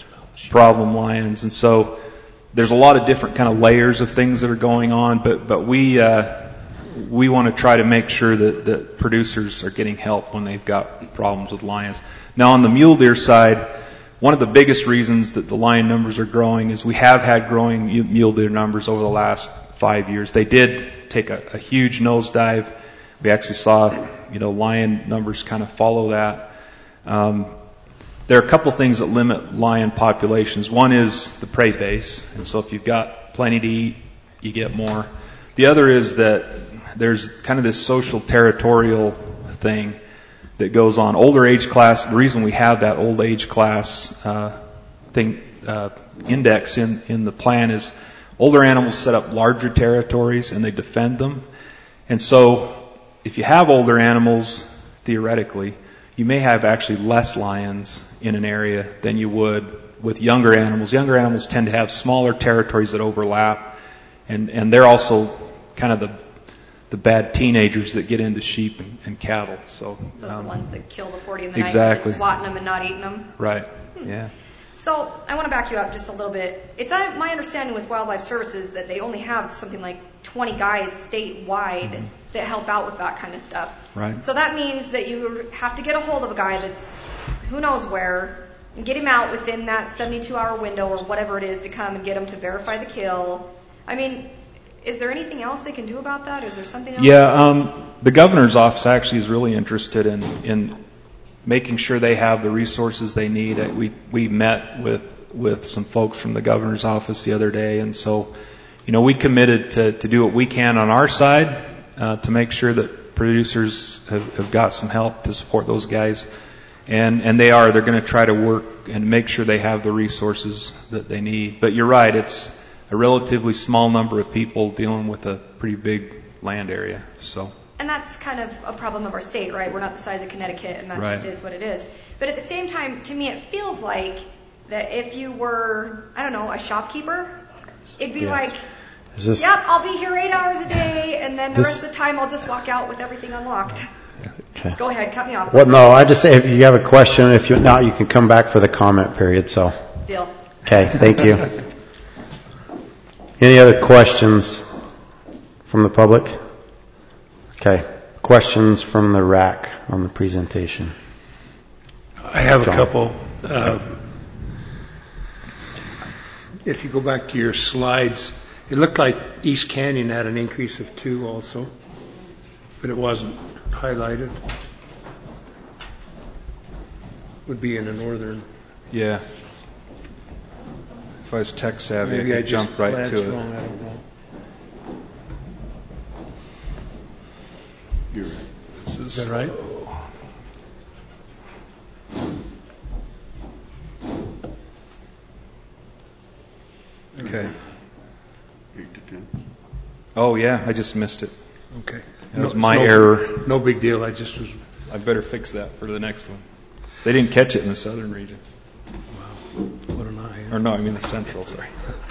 problem lions. And so there's a lot of different kind of layers of things that are going on, but, but we, uh, we want to try to make sure that, that producers are getting help when they've got problems with lions. Now on the mule deer side, one of the biggest reasons that the lion numbers are growing is we have had growing mule deer numbers over the last five years. They did take a, a huge nosedive. We actually saw, you know, lion numbers kind of follow that. Um, there are a couple things that limit lion populations. One is the prey base, and so if you've got plenty to eat, you get more. The other is that there's kind of this social territorial thing that goes on. Older age class, the reason we have that old age class uh, thing uh, index in, in the plan is older animals set up larger territories and they defend them. And so if you have older animals, theoretically, you may have actually less lions in an area than you would with younger animals. Younger animals tend to have smaller territories that overlap, and, and they're also kind of the the bad teenagers that get into sheep and, and cattle. So
those
um,
are the ones that kill the forty in the
exactly.
night, just swatting them and not eating them.
Right.
Hmm.
Yeah.
So I want to back you up just a little bit. It's my understanding with Wildlife Services that they only have something like twenty guys statewide mm-hmm. that help out with that kind of stuff.
Right.
So that means that you have to get a hold of a guy that's who knows where, and get him out within that seventy-two hour window or whatever it is to come and get him to verify the kill. I mean, is there anything else they can do about that? Is there something else?
Yeah, um, the governor's office actually is really interested in, in making sure they have the resources they need. We we met with, with some folks from the governor's office the other day, and so, you know, we committed to, to do what we can on our side uh, to make sure that producers have, have got some help to support those guys. And, and they are. They're going to try to work and make sure they have the resources that they need. But you're right, it's a relatively small number of people dealing with a pretty big land area. So.
And that's kind of a problem of our state, right? We're not the size of Connecticut, and that
right.
just is what it is. But at the same time, to me, it feels like that if you were, I don't know, a shopkeeper, it'd be
yeah.
like,
is this,
yep, I'll be here eight hours a day, and then the
this,
rest of the time I'll just walk out with everything unlocked.
Okay.
Go ahead, cut me off.
Well, no, I just say if you have a question, if you not, you can come back for the comment period. So.
Deal.
Okay, thank you. Any other questions from the public? Okay, questions from the R A C on the presentation.
I have
John.
a couple. Uh, if you go back to your slides, it looked like East Canyon had an increase of two also, but it wasn't highlighted. Would be in the northern.
Yeah. If I was tech savvy,
Maybe
I
I
could
just
jump right
glanced
to it.
wrong, I don't know.
You're right. This is,
is that right?
Okay.
Eight to ten.
Oh yeah, I just missed it.
Okay.
That was
No-
my
no-
error.
No big deal. I just was.
I better fix that for the next one. They didn't catch it in the southern region.
Wow. What an eye.
Or no, I mean the central. Sorry.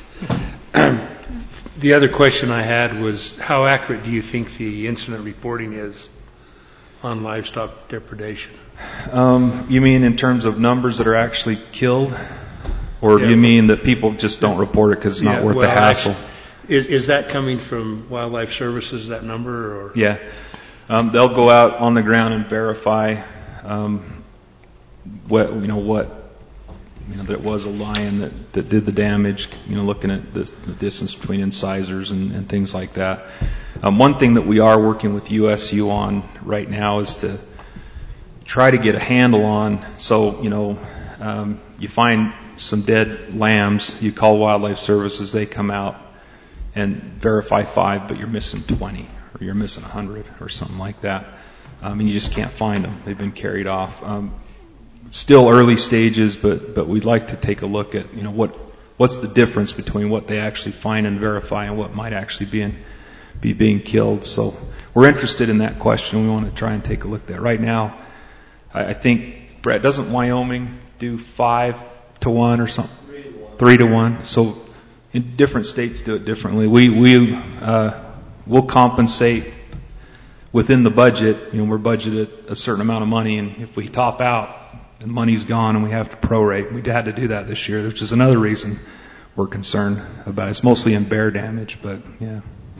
The other question I had was, how accurate do you think the incident reporting is on livestock depredation?
Um, you mean in terms of numbers that are actually killed? Or do
Yeah,
you mean that people just don't report it because it's not
Yeah,
worth
well,
the hassle?
Is, is that coming from Wildlife Services, that number? Or?
Yeah. Um, they'll go out on the ground and verify um, what, you know, what, you know, that it was a lion that, that did the damage, you know, looking at the, the distance between incisors and, and things like that. Um, one thing that we are working with U S U on right now is to try to get a handle on. So, you know, um, you find some dead lambs, you call Wildlife Services, they come out and verify five, but you're missing twenty, or you're missing one hundred, or something like that. Um, and you just can't find them. They've been carried off. Um, still early stages, but, but we'd like to take a look at, you know, what what's the difference between what they actually find and verify and what might actually be in, be being killed. So we're interested in that question. We want to try and take a look at that. Right now, I, I think, Brett, doesn't Wyoming do five to one or something? Three to one. Three to one. So in different states do it differently. We, we, uh, we'll compensate within the budget. You know, we're budgeted a certain amount of money, and if we top out, the money's gone and we have to prorate. We had to do that this year, which is another reason we're concerned about it. It's mostly in bear damage, but yeah.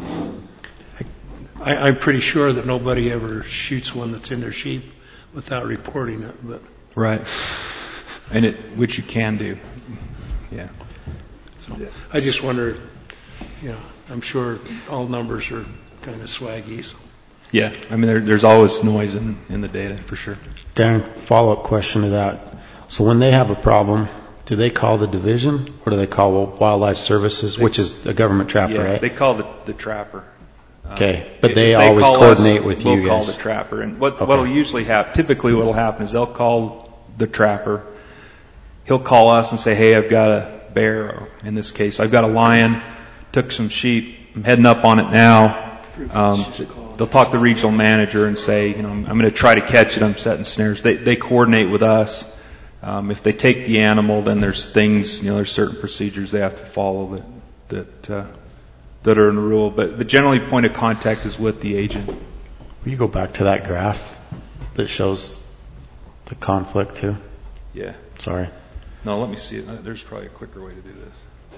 I, I'm pretty sure that nobody ever shoots one that's in their sheep without reporting it. But
right, and it which you can do. Yeah.
So I just wonder. You know, I'm sure all numbers are kind of swaggy. So.
Yeah, I mean, there, there's always noise in in the data for sure.
Darren, follow-up question to that. So when they have a problem, do they call the division, or do they call Wildlife Services, which is a government trapper,
yeah,
right?
They call the, the trapper.
Okay, but
if
they,
they
always coordinate
us,
with
we'll
you guys.
We'll call the trapper, and what
okay.
what'll usually happen, typically what'll happen is they'll call the trapper. He'll call us and say, "Hey, I've got a bear, or in this case, I've got a lion. Took some sheep. I'm heading up on it now." Um, they'll talk to the regional manager and say, you know, I'm, I'm going to try to catch it. I'm setting snares. They, they coordinate with us. Um, if they take the animal, then there's things, you know, there's certain procedures they have to follow that that uh, that are in the rule. But but generally, point of contact is with the agent.
Will you go back to that graph that shows the conflict too?
Yeah.
Sorry.
No, let me see it. There's probably a quicker way to do this.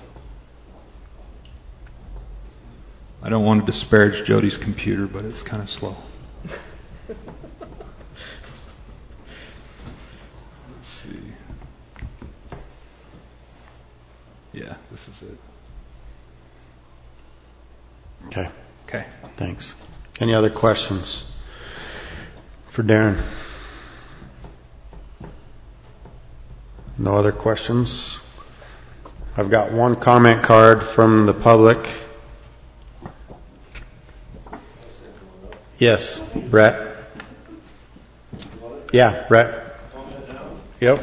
I don't want to disparage Jody's computer, but it's kind of slow. Let's see. Yeah, this is it.
Okay.
Okay.
Thanks. Any other questions for Darren? No other questions? I've got one comment card from the public. Yes, Brett. Yeah, Brett. Yep.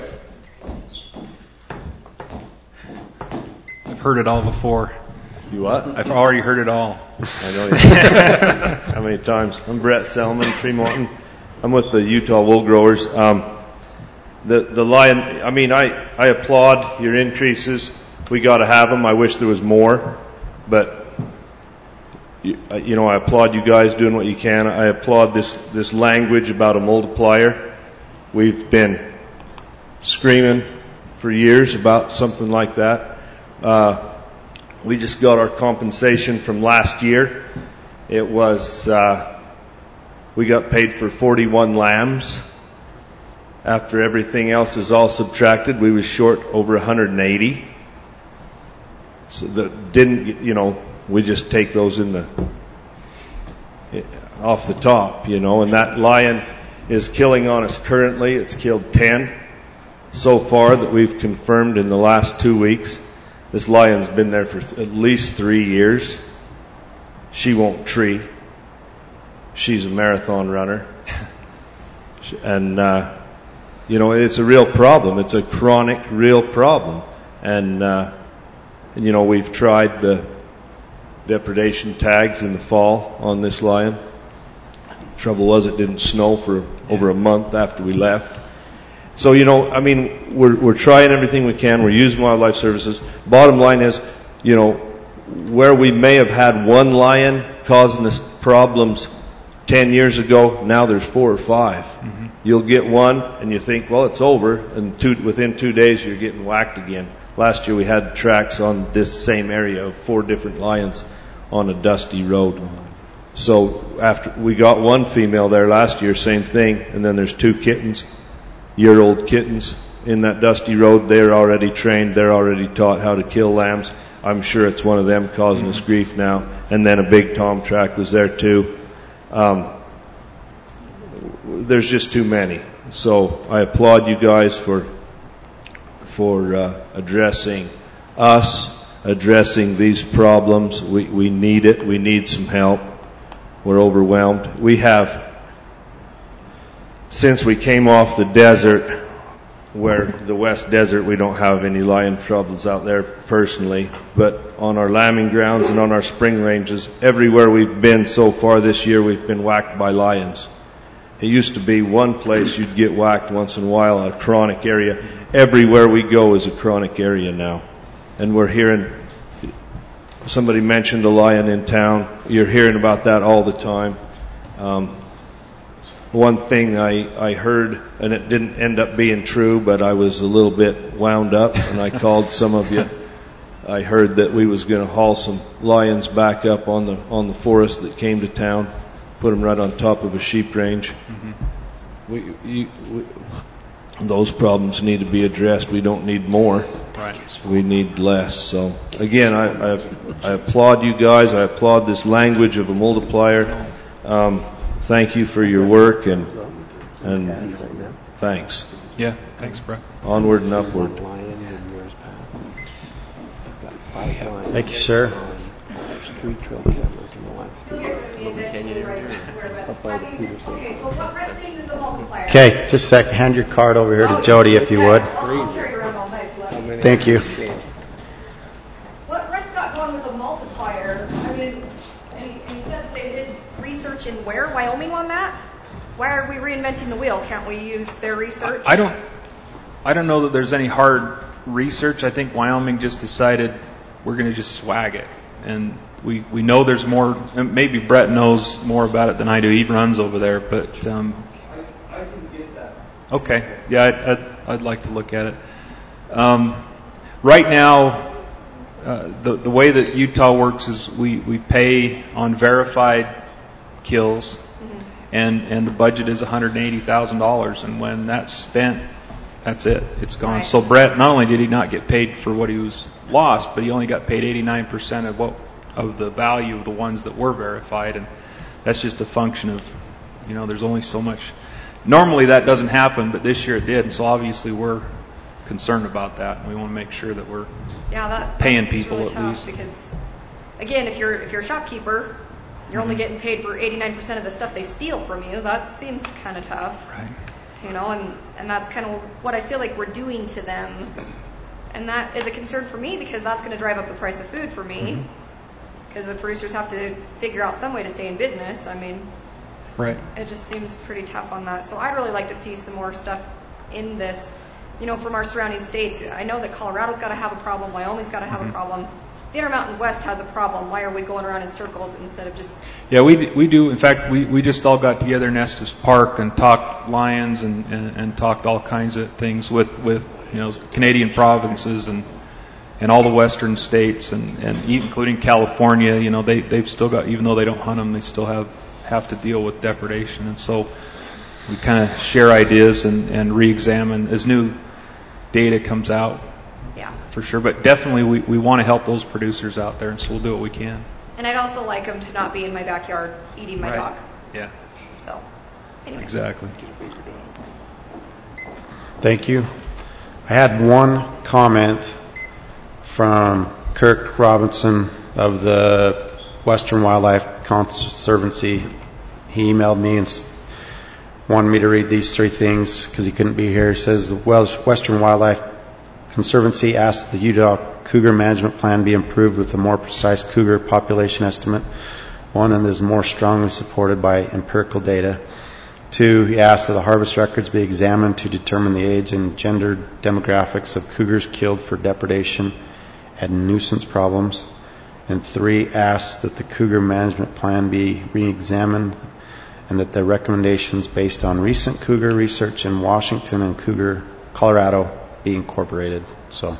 I've heard it all before.
You what?
I've already heard it all.
I know you. How many times? I'm Brett Selman, Tremont. I'm with the Utah Wool Growers. Um, the the lion. I mean, I I applaud your increases. We got to have them. I wish there was more, but. You, you know, I applaud you guys doing what you can. I applaud this, this language about a multiplier. We've been screaming for years about something like that. Uh, we just got our compensation from last year. It was, uh, we got paid for forty-one lambs. After everything else is all subtracted, we was short over one hundred eighty. So that didn't, you know, we just take those in the off the top, you know, and that lion is killing on us currently. It's killed ten so far that we've confirmed in the last two weeks. This lion's been there for at least three years. She won't tree. She's a marathon runner. And, uh, you know, it's a real problem. It's a chronic, real problem. And, uh, and you know, we've tried the depredation tags in the fall on this lion. Trouble was it didn't snow for over a month after we left. So, you know, I mean, we're, we're trying everything we can. We're using Wildlife Services. Bottom line is, you know, where we may have had one lion causing us problems ten years ago, now there's four or five. Mm-hmm. You'll get one and you think, well, it's over. And two, within two days, you're getting whacked again. Last year we had tracks on this same area of four different lions on a dusty road. So after we got one female there last year, same thing. And then there's two kittens, year-old kittens in that dusty road. They're already trained. They're already taught how to kill lambs. I'm sure it's one of them causing us grief now. And then a big tom track was there too. Um, there's just too many. So I applaud you guys for for uh, addressing us, addressing these problems. We we need it. We need some help. We're overwhelmed. We have, since we came off the desert, where the West Desert, we don't have any lion troubles out there personally, but on our lambing grounds and on our spring ranges, everywhere we've been so far this year, we've been whacked by lions. It used to be one place you'd get whacked once in a while, a chronic area. Everywhere we go is a chronic area now. And we're hearing, somebody mentioned a lion in town. You're hearing about that all the time. Um, one thing I, I heard, and it didn't end up being true, but I was a little bit wound up, and I called some of you. I heard that we was going to haul some lions back up on the on the forest that came to town, put them right on top of a sheep range. Mm-hmm. We, you, we, those problems need to be addressed. We don't need more.
Right.
We need less. So again, I, I, I applaud you guys. I applaud this language of a multiplier. Um, thank you for your work, and and thanks.
Yeah. Thanks, Brett.
Onward and upward.
Thank you, sir. Okay, just a sec. Hand your card over here to Jody, if you would. Thank you.
What Brett's got going with a multiplier, I mean, and he, and he said that they did research in where? Wyoming on that? Why are we reinventing the wheel? Can't we use their research?
I don't, I don't know that there's any hard research. I think Wyoming just decided we're going to just swag it. And we, we know there's more, maybe Brett knows more about it than I do. He runs over there, but... Um,
I, I can get that.
Okay. Yeah, I'd, I'd, I'd like to look at it. Um, right now, uh, the, the way that Utah works is we, we pay on verified kills, mm-hmm. and, and the budget is one hundred eighty thousand dollars. And when that's spent, that's it. It's gone. Right. So Brett, not only did he not get paid for what he was lost, but he only got paid eighty-nine percent of what of the value of the ones that were verified, and that's just a function of, you know, there's only so much. Normally that doesn't happen, but this year it did, and so obviously we're concerned about that, and we want to make sure that we're
yeah, that, that
paying
seems
people
really
at
tough
least.
Because again, if you're if you're a shopkeeper, you're mm-hmm. only getting paid for eighty-nine percent of the stuff they steal from you. That seems kind of tough.
Right.
You know, and, and that's kind of what I feel like we're doing to them. And that is a concern for me because that's going to drive up the price of food for me. Because mm-hmm. the producers have to figure out some way to stay in business. I mean,
right.
It just seems pretty tough on that. So I'd really like to see some more stuff in this, you know, from our surrounding states. I know that Colorado's got to have a problem. Wyoming's got to have mm-hmm. a problem. The Intermountain West has a problem. Why are we going around in circles instead of just...
Yeah, we we do. In fact, we, we just all got together in Estes Park and talked lions and, and, and talked all kinds of things with, with you know, Canadian provinces and and all the western states and, and including California. You know, they, they've still got, even though they don't hunt them, they still have, have to deal with depredation. And so we kind of share ideas and, and re-examine as new data comes out.
Yeah.
For sure. But definitely we, we want to help those producers out there, and so we'll do what we can.
And I'd also like them to not be in my backyard eating my
right.
dog.
Yeah.
So, anyway.
Exactly.
Thank you. I had one comment from Kirk Robinson of the Western Wildlife Conservancy. He emailed me and wanted me to read these three things because he couldn't be here. He says, the Western Wildlife Conservancy asked the Utah Cougar Management Plan be improved with a more precise cougar population estimate. One, and is more strongly supported by empirical data. Two, he asked that the harvest records be examined to determine the age and gender demographics of cougars killed for depredation and nuisance problems. And three, asked that the Cougar Management Plan be re-examined and that the recommendations based on recent cougar research in Washington and Cougar, Colorado, be incorporated. So,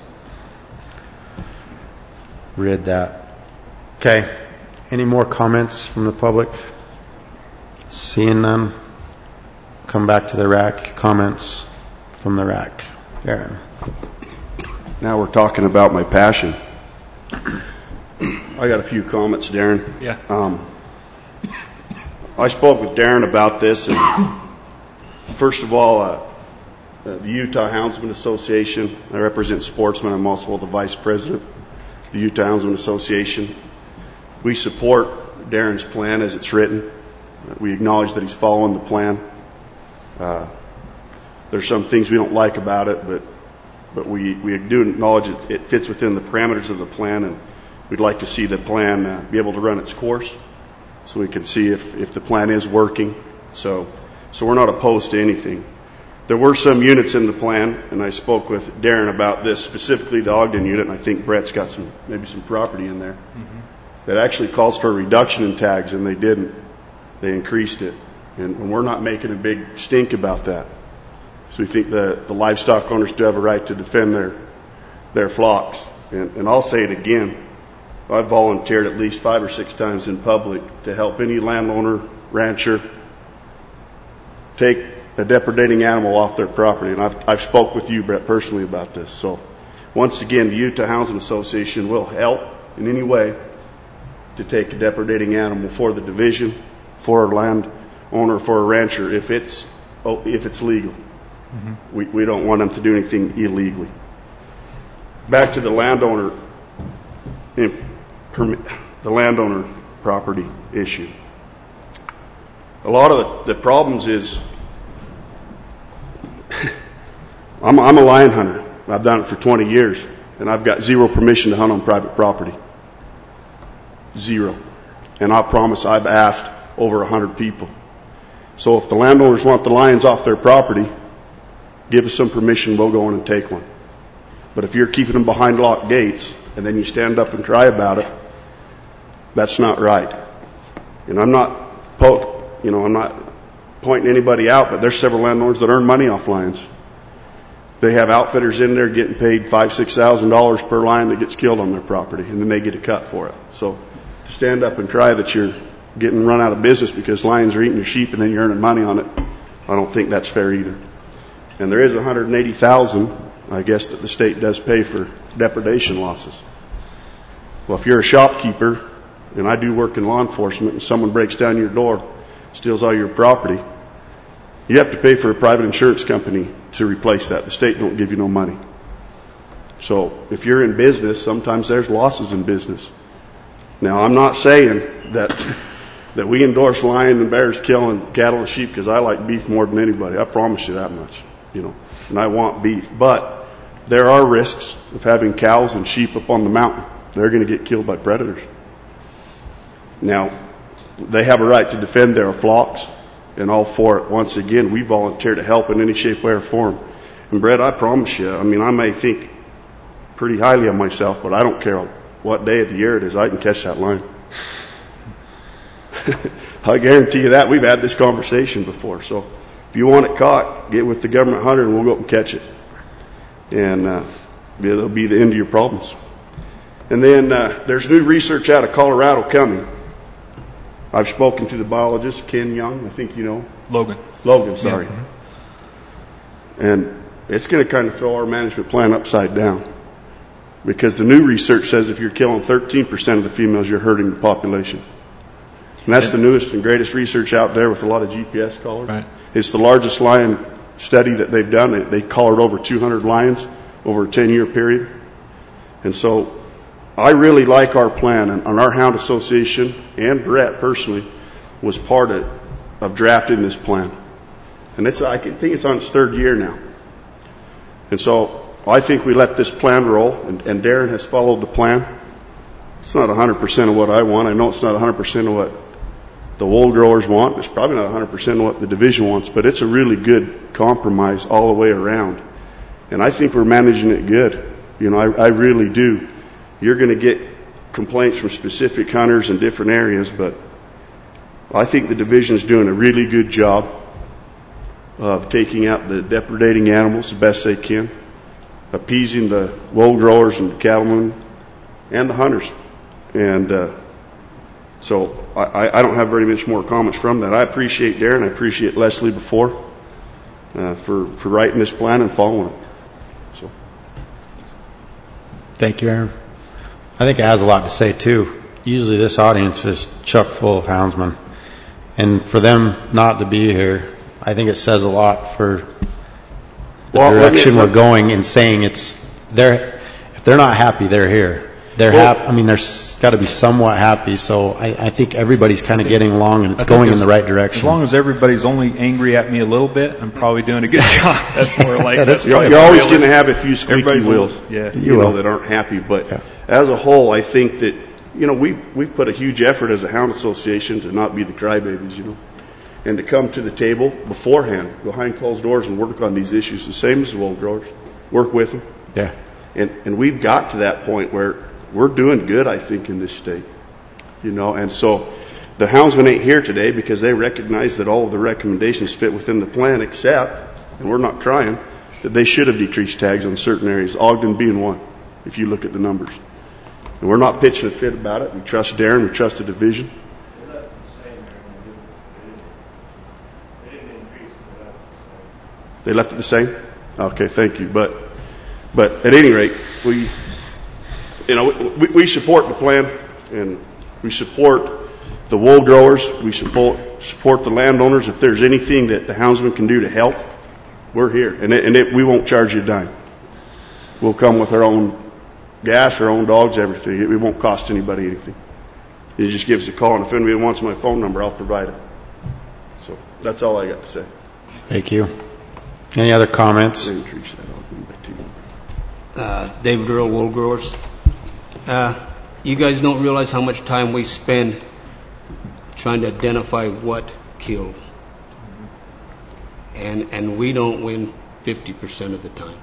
read that. Okay. Any more comments from the public? Seeing none. Come back to the rack. Comments from the rack. Aaron.
Now we're talking about my passion. I got a few comments, Darren.
Yeah.
Um, I spoke with Darren about this, and first of all, uh, uh, the Utah Houndsman Association. I represent sportsmen. I'm also the vice president of the Utah Houndsman Association. We support Darren's plan as it's written. Uh, we acknowledge that he's following the plan. Uh, there's some things we don't like about it, but but we, we do acknowledge it, it fits within the parameters of the plan, and we'd like to see the plan uh, be able to run its course so we can see if, if the plan is working. So, so we're not opposed to anything. There were some units in the plan, and I spoke with Darren about this, specifically the Ogden unit, and I think Brett's got some maybe some property in there, mm-hmm. that actually calls for a reduction in tags, and they didn't. They increased it. And, and we're not making a big stink about that. So we think that the livestock owners do have a right to defend their their flocks. And, and I'll say it again. I've volunteered at least five or six times in public to help any landowner, rancher, take a depredating animal off their property. And I've, I've spoke with you, Brett, personally about this. So once again, the Utah Houndsman Association will help in any way to take a depredating animal for the division, for a landowner, for a rancher, if it's oh, if it's legal. Mm-hmm. We, we don't want them to do anything illegally. Back to the landowner, the landowner property issue. A lot of the, the problems is, I'm, I'm a lion hunter. I've done it for twenty years, and I've got zero permission to hunt on private property. Zero. And I promise I've asked over a hundred people. So if the landowners want the lions off their property, give us some permission, we'll go in and take one. But if you're keeping them behind locked gates, and then you stand up and cry about it, that's not right. And I'm not poke, you know, I'm not pointing anybody out, but there's several landowners that earn money off lions. They have outfitters in there getting paid five, six thousand dollars per lion that gets killed on their property, and then they get a cut for it. So to stand up and cry that you're getting run out of business because lions are eating your sheep and then you're earning money on it, I don't think that's fair either. And there is one hundred eighty thousand dollars, I guess, that the state does pay for depredation losses. Well, if you're a shopkeeper, and I do work in law enforcement, and someone breaks down your door, steals all your property, you have to pay for a private insurance company to replace that. The state don't give you no money. So if you're in business, sometimes there's losses in business. Now, I'm not saying that that we endorse lion and bears killing cattle and sheep, because I like beef more than anybody. I promise you that much, you know, and I want beef. But there are risks of having cows and sheep up on the mountain. They're going to get killed by predators. Now, they have a right to defend their flocks, and all for it. Once again, we volunteer to help in any shape, way, or form. And Brett, I promise you, I mean, I may think pretty highly of myself, but I don't care what day of the year it is, I can catch that lion. I guarantee you that. We've had this conversation before. So if you want it caught, get with the government hunter and we'll go up and catch it. And uh, it'll be the end of your problems. And then uh, there's new research out of Colorado coming. I've spoken to the biologist, Ken Young, I think you know.
Logan.
Logan, sorry.
Yeah.
And it's going to kind of throw our management plan upside down. Because the new research says if you're killing thirteen percent of the females, you're hurting the population. And that's the newest and greatest research out there with a lot of G P S collars.
Right.
It's the largest lion study that they've done. They, they collared over two hundred lions over a ten-year period. And so I really like our plan. And, and our Hound Association and Brett personally was part of, of drafting this plan. And it's, I think it's on its third year now. And so I think we let this plan roll, and, and Darren has followed the plan. It's not one hundred percent of what I want. I know it's not one hundred percent of what the wool growers want. It's probably not one hundred percent of what the division wants, but it's a really good compromise all the way around. And I think we're managing it good. You know, I, I really do. You're going to get complaints from specific hunters in different areas, but I think the division's doing a really good job of taking out the depredating animals the best they can, appeasing the wool growers and the cattlemen and the hunters. And uh, so I, I don't have very much more comments from that. I appreciate Darren. I appreciate Leslie before uh, for, for writing this plan and following it. So,
thank you, Aaron. I think it has a lot to say, too. Usually this audience is chock full of houndsmen. And for them not to be here I think it says a lot for the
Well, let me-
direction we're going in saying it's, they're, if they're not happy, they're here. They're
Well-
happy, I mean, they're got to be somewhat happy, so I, I think everybody's kind of getting along and it's
I think
going in
as-
the right
As
direction.
long as everybody's only angry at me a little bit, I'm probably doing a good job. That's more like
Yeah, that's
that's
You're,
probably
you're always
realistic.
going to have a few squeaky
Everybody's a
wheels,
little- yeah.
you,
You
know,
will.
that aren't happy. But as a whole, I think that, you know, we we've put a huge effort as a hound association to not be the crybabies, you know, and to come to the table beforehand, behind closed doors, and work on these issues, the same as the wool growers. Work with them.
Yeah.
And and we've got to that point where we're doing good, I think, in this state, you know. And so the houndsmen ain't here today because they recognize that all of the recommendations fit within the plan, except, and we're not crying, that they should have decreased tags on certain areas, Ogden being one, if you look at the numbers. And we're not pitching a fit about it. We trust Darren. We trust the division. They left it the same? Okay, thank you. But but at any rate, we you know we, we support the plan, and we support the wool growers. We support support the landowners. If there's anything that the houndsman can do to help, we're here, and it, and it, we won't charge you a dime. We'll come with our own gas, our own dogs, everything. It, it won't cost anybody anything. You just give us a call, and if anybody wants my phone number, I'll provide it. So that's all I got to say.
Thank you. Any other comments?
Uh, David Earl, Wool Growers. Uh, you guys don't realize how much time we spend trying to identify what killed. And, and we don't win fifty percent of the time.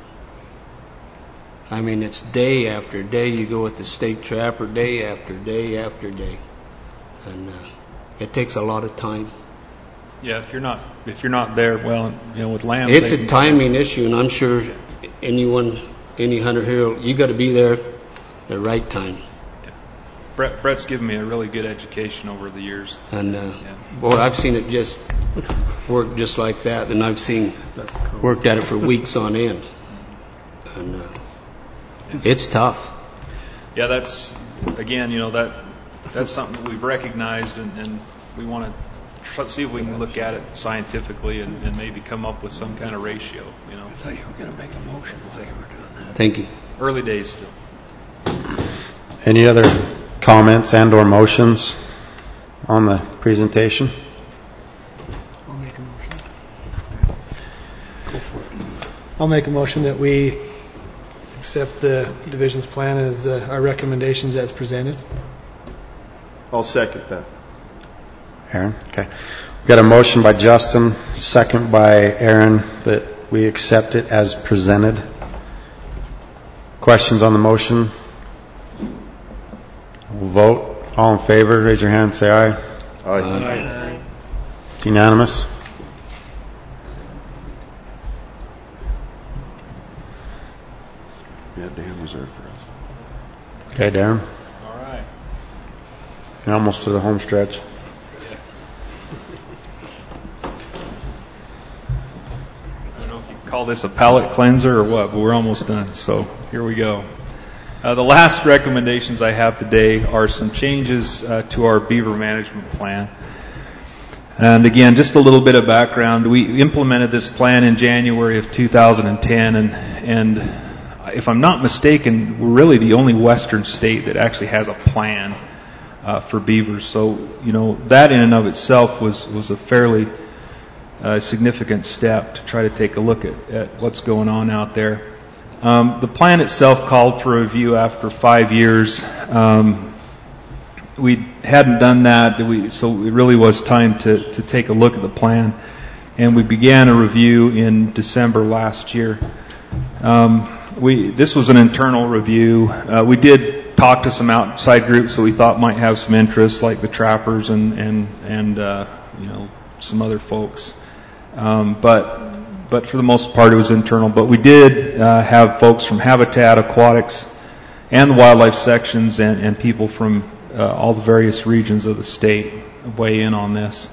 I mean, it's day after day. You go with the state trapper day after day after day. And uh, it takes a lot of time.
Yeah, if you're not if you're not there, well, you know, with lambs,
It's
they
a
can-
timing issue, and I'm sure anyone, any hunter here, you got to be there the right time.
Brett, Brett's given me a really good education over the years.
And uh, boy, I've seen it just work just like that, and I've seen worked at it for weeks on end. And uh, it's tough.
Yeah, that's again, you know, that that's something that we've recognized, and, and we want to try, see if we can look at it scientifically and, and maybe come up with some kind of ratio. You know, I
thought you were going to make a motion. I thought you were doing that.
Thank you.
Early days still.
Any other comments and or motions on the presentation?
I'll make a motion. Go for it. I'll make a motion that we accept the division's plan as uh, our recommendations as presented.
I'll second that.
Aaron? Okay. We've got a motion by Justin, second by Aaron, that we accept it as presented. Questions on the motion? We'll vote. All in favor, raise your hand, say aye.
Aye.
Aye. It's unanimous.
Yeah, Dan reserved for us.
Okay, Darren.
All right.
You're almost to the home stretch.
I don't know if you call this a palate cleanser or what, but we're almost done. So here we go. Uh, the last recommendations I have today are some changes uh, to our beaver management plan. And again, just a little bit of background. We implemented this plan in January of two thousand ten, and, and if I'm not mistaken, we're really the only western state that actually has a plan uh, for beavers. So, you know, that in and of itself was, was a fairly uh, significant step to try to take a look at, at what's going on out there. Um, the plan itself called for a review after five years. Um, we hadn't done that, we, so it really was time to, to take a look at the plan. And we began a review in December last year. Um, we, this was an internal review. Uh, we did talk to some outside groups that we thought might have some interest, like the trappers and, and, and uh, you know, some other folks. Um, but But for the most part, it was internal. But we did uh, have folks from Habitat, Aquatics, and the wildlife sections, and, and people from uh, all the various regions of the state weigh in on this.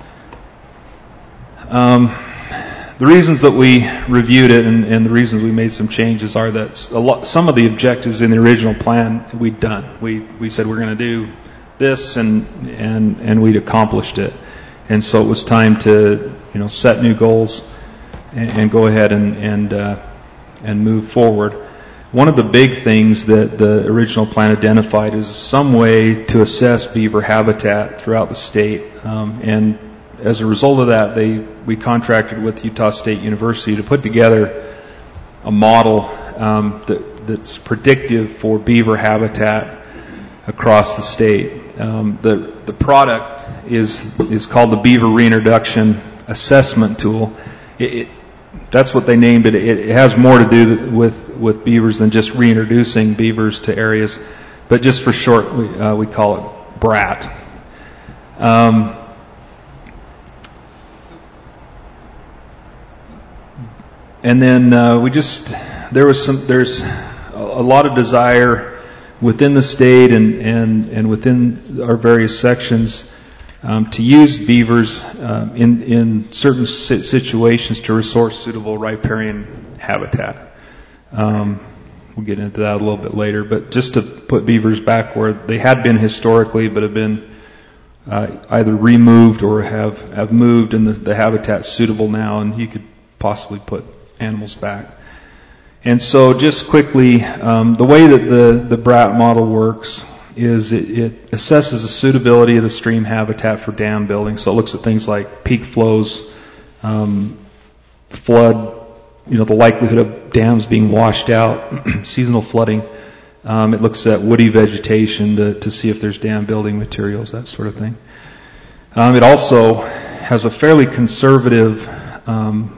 Um, the reasons that we reviewed it and, and the reasons we made some changes are that a lot, some of the objectives in the original plan we'd done. We we said we're going to do this, and and and we'd accomplished it. And so it was time to you know, set new goals and, and go ahead and and, uh, and move forward. One of the big things that the original plan identified is some way to assess beaver habitat throughout the state. Um, and as a result of that, they we contracted with Utah State University to put together a model um, that, that's predictive for beaver habitat across the state. Um, the the product is is called the Beaver Reintroduction Assessment Tool. It, it, that's what they named it. it. It has more to do with with beavers than just reintroducing beavers to areas, but just for short, we uh, we call it BRAT. Um, and then uh, we just there was some there's a, a lot of desire within the state and, and, and within our various sections um, to use beavers um, in, in certain situations to restore suitable riparian habitat. Um, we'll get into that a little bit later, but just to put beavers back where they had been historically but have been uh, either removed or have, have moved and the, the habitat's suitable now, and you could possibly put animals back. And so just quickly, um, the way that the, the BRAT model works is it, it assesses the suitability of the stream habitat for dam building. So it looks at things like peak flows, um, flood, you know, the likelihood of dams being washed out, seasonal flooding. Um, it looks at woody vegetation to, to see if there's dam building materials, that sort of thing. Um, it also has a fairly conservative um,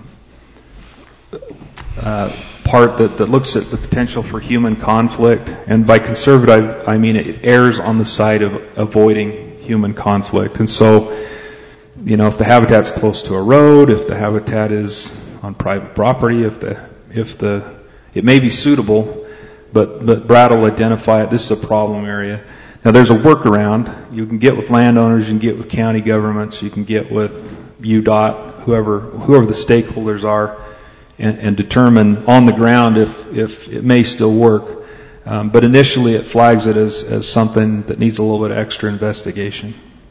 uh, part that, that looks at the potential for human conflict, and by conservative I mean it errs on the side of avoiding human conflict. And so, you know, if the habitat's close to a road, if the habitat is on private property, if the if the it may be suitable, but but BRAT will identify it. This is a problem area. Now there's a workaround. You can get with landowners, you can get with county governments, you can get with U D O T, whoever whoever the stakeholders are. And, and determine on the ground if, if it may still work. Um, but initially it flags it as, as something that needs a little bit of extra investigation.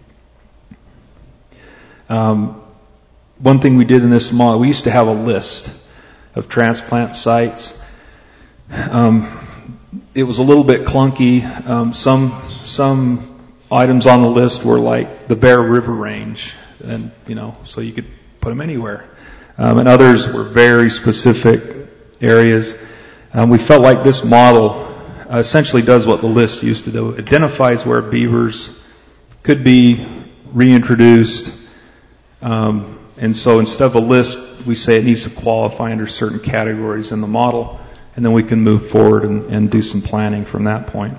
Um, one thing we did in this model, we used to have a list of transplant sites. Um, it was a little bit clunky. Um, some some items on the list were like the Bear River Range, and you know, so you could put them anywhere. Um, and others were very specific areas. Um, we felt like this model uh, essentially does what the list used to do. It identifies where beavers could be reintroduced. Um, and so instead of a list, we say it needs to qualify under certain categories in the model, and then we can move forward and, and do some planning from that point.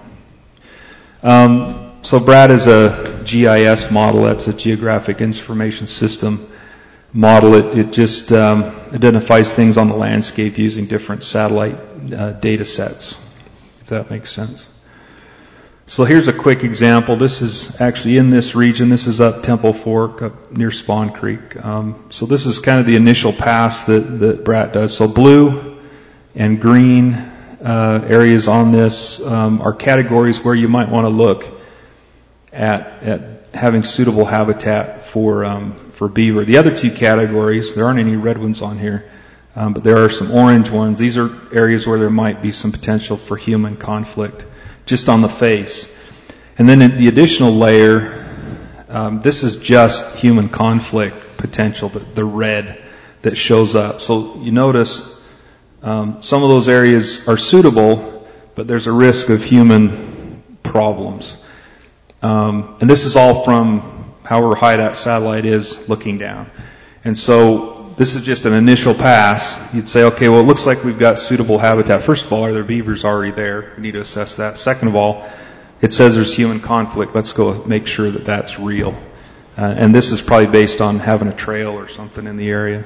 Um, so BRAT is a G I S model. That's a Geographic Information System model. It, it just um, identifies things on the landscape using different satellite uh, data sets, if that makes sense. So here's a quick example. This is actually in this region. This is up Temple Fork, up near Spawn Creek. Um, so this is kind of the initial pass that, that BRAT does. So blue and green uh, areas on this um, are categories where you might want to look at, at having suitable habitat for um, for beaver. The other two categories, there aren't any red ones on here, um, but there are some orange ones. These are areas where there might be some potential for human conflict, just on the face. And then in the additional layer, um, this is just human conflict potential, the, the red that shows up. So you notice um, some of those areas are suitable, but there's a risk of human problems. Um, and this is all from however high that satellite is looking down. And so this is just an initial pass. You'd say, okay, well, it looks like we've got suitable habitat. First of all, are there beavers already there? We need to assess that. Second of all, it says there's human conflict. Let's go make sure that that's real. Uh, and this is probably based on having a trail or something in the area.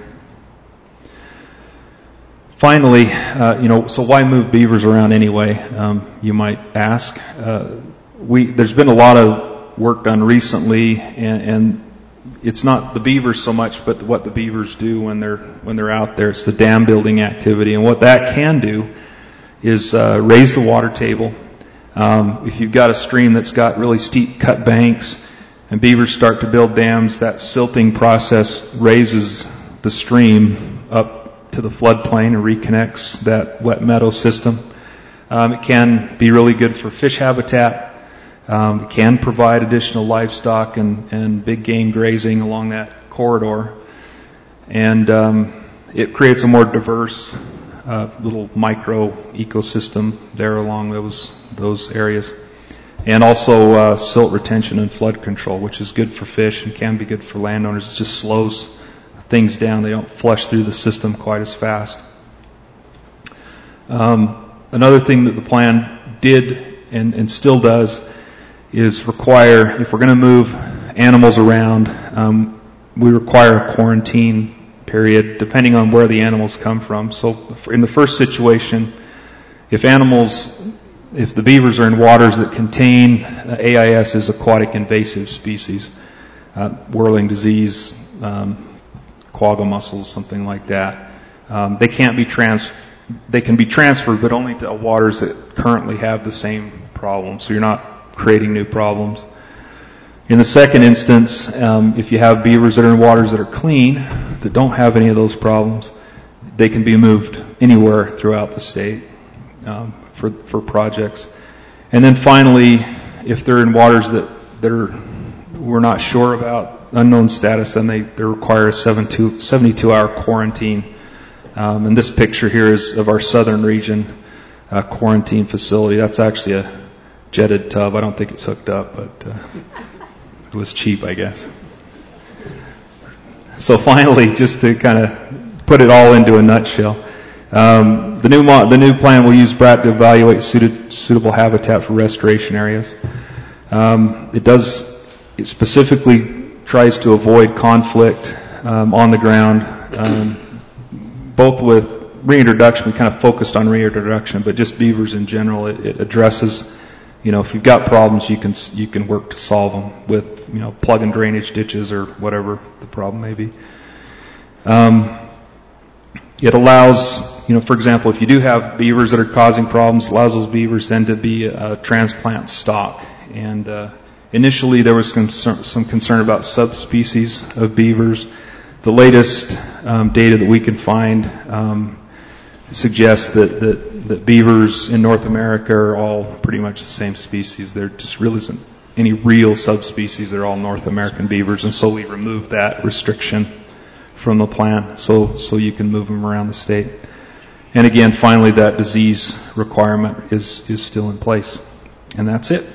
Finally, uh, you know, so why move beavers around anyway? Um, you might ask. Uh, we there's been a lot of work done recently, and, and it's not the beavers so much, but what the beavers do when they're when they're out there. It's the dam building activity, and what that can do is uh, raise the water table. Um, if you've got a stream that's got really steep cut banks, and beavers start to build dams, that silting process raises the stream up to the floodplain and reconnects that wet meadow system. Um, it can be really good for fish habitat. Um, it can provide additional livestock and, and big game grazing along that corridor. And um, it creates a more diverse uh, little micro ecosystem there along those those areas. And also uh, silt retention and flood control, which is good for fish and can be good for landowners. It just slows things down. They don't flush through the system quite as fast. Um, another thing that the plan did and, and still does is require, if we're going to move animals around, um, we require a quarantine period depending on where the animals come from. So in the first situation, if animals, if the beavers are in waters that contain uh, A I S is aquatic invasive species, uh, whirling disease, um, quagga mussels, something like that, um, they can't be trans. They can be transferred, but only to waters that currently have the same problem. So you're not creating new problems. In the second instance, um, if you have beavers that are in waters that are clean, that don't have any of those problems, they can be moved anywhere throughout the state um, for for projects. And then finally, if they're in waters that they're we're not sure about, unknown status, then they, they require a seventy-two hour quarantine. Um, and this picture here is of our southern region uh, quarantine facility. That's actually a jetted tub. I don't think it's hooked up, but uh, it was cheap, I guess. So finally, just to kind of put it all into a nutshell, um, the new mo- the new plan will use B R A T to evaluate suited, suitable habitat for restoration areas. Um, it does it specifically tries to avoid conflict um, on the ground, um, both with reintroduction. We kind of focused on reintroduction, but just beavers in general. It, it addresses, you know, if you've got problems, you can you can work to solve them with, you know, plug and drainage ditches or whatever the problem may be. Um, it allows, you know, for example, if you do have beavers that are causing problems, it allows those beavers then to be a transplant stock. And uh, initially there was concern, some concern about subspecies of beavers. The latest um, data that we can find um, suggests that, that, that beavers in North America are all pretty much the same species. There just really isn't any real subspecies. They're all North American beavers, and so we removed that restriction from the plan so, so you can move them around the state. And again, finally, that disease requirement is, is still in place. And that's it.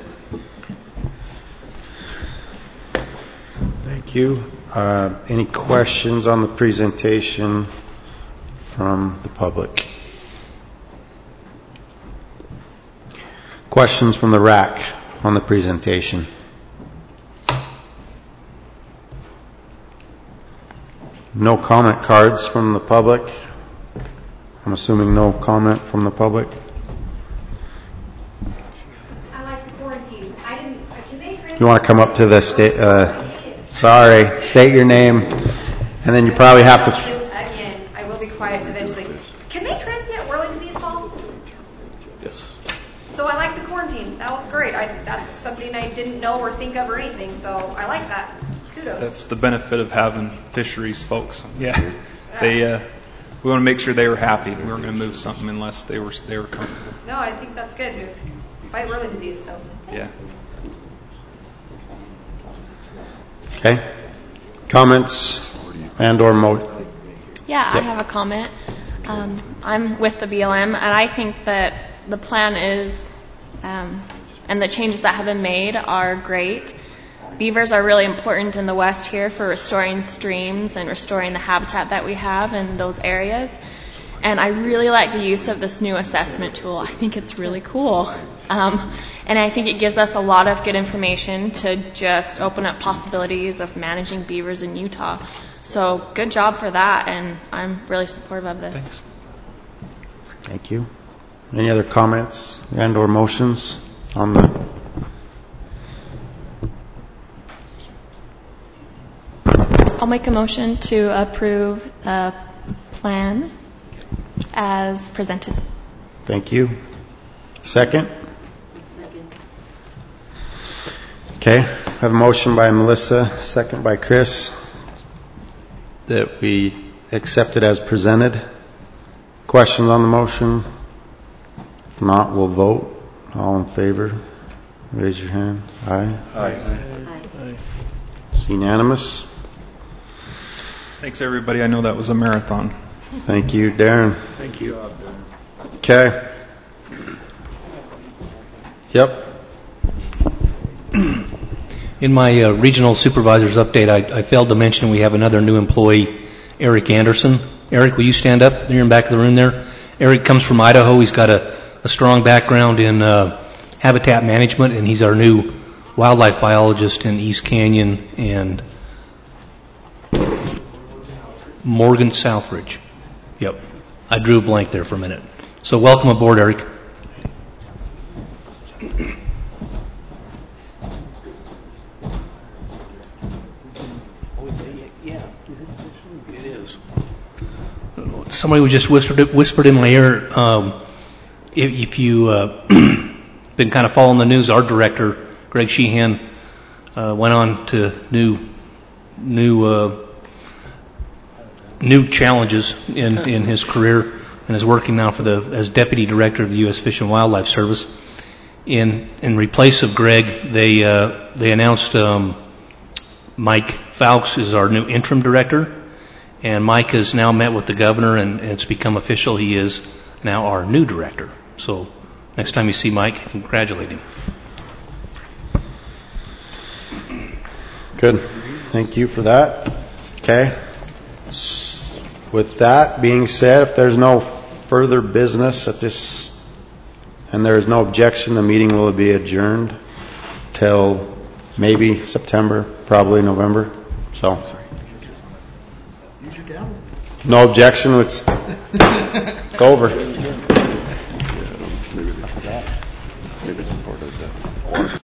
Thank you. Uh, any questions on the presentation from the public? Questions from the R A C on the presentation? No comment cards from the public. I'm assuming no comment from the public.
I like the quarantine. I didn't. Can they transfer?
You want to come up to the state? Uh, sorry, state your name, and then you probably have to.
Again, I will be quiet eventually. Can they transmit whirling disease, Paul?
Yes.
So I like the quarantine. That was great. I, that's something I didn't know or think of or anything. So I like that. Kudos.
That's the benefit of having fisheries folks. Yeah. They. Uh, we want to make sure they were happy. We weren't going to move something unless they were they were comfortable.
No, I think that's good. We fight whirling disease. So.
Yeah.
Okay. Comments and or mo.
Yeah,
Yep.
I have a comment. Um, I'm with the B L M, and I think that the plan is, um, and the changes that have been made are great. Beavers are really important in the West here for restoring streams and restoring the habitat that we have in those areas. And I really like the use of this new assessment tool. I think it's really cool. Um, and I think it gives us a lot of good information to just open up possibilities of managing beavers in Utah. So good job for that, and I'm really supportive of this.
Thanks.
Thank you. Any other comments and or motions on the?
I'll make a motion to approve the plan as presented.
Thank you. Second? Okay. have a motion by Melissa, second by Chris, that we accept it as presented. Questions on the motion? If not, we'll vote. All in favor, raise your hand. Aye.
Aye.
Aye. It's unanimous.
Thanks, everybody. I know that was a marathon.
Thank you, Darren.
Thank you.
Okay. Yep.
In my uh, regional supervisor's update, I, I failed to mention we have another new employee, Eric Anderson. Eric, will you stand up? You're in the back of the room there. Eric comes from Idaho. He's got a, a strong background in uh, habitat management, and he's our new wildlife biologist in East Canyon and Morgan Southridge. Yep. I drew a blank there for a minute. So welcome aboard, Eric. Somebody was just whispered, whispered in my ear, um, if, if you uh, been kind of following the news, our director, Greg Sheehan, uh, went on to new new uh, new challenges in, in his career and is working now for the as deputy director of the U S Fish and Wildlife Service. In in replace of Greg, they uh, they announced um, Mike Fowkes is our new interim director. And Mike has now met with the governor, and it's become official. He is now our new director. So next time you see Mike, congratulate him.
Good. Thank you for that. Okay. With that being said, if there's no further business at this, and there is no objection, the meeting will be adjourned till maybe September, probably November. So. No objection. It's, it's over.
Maybe it's important that.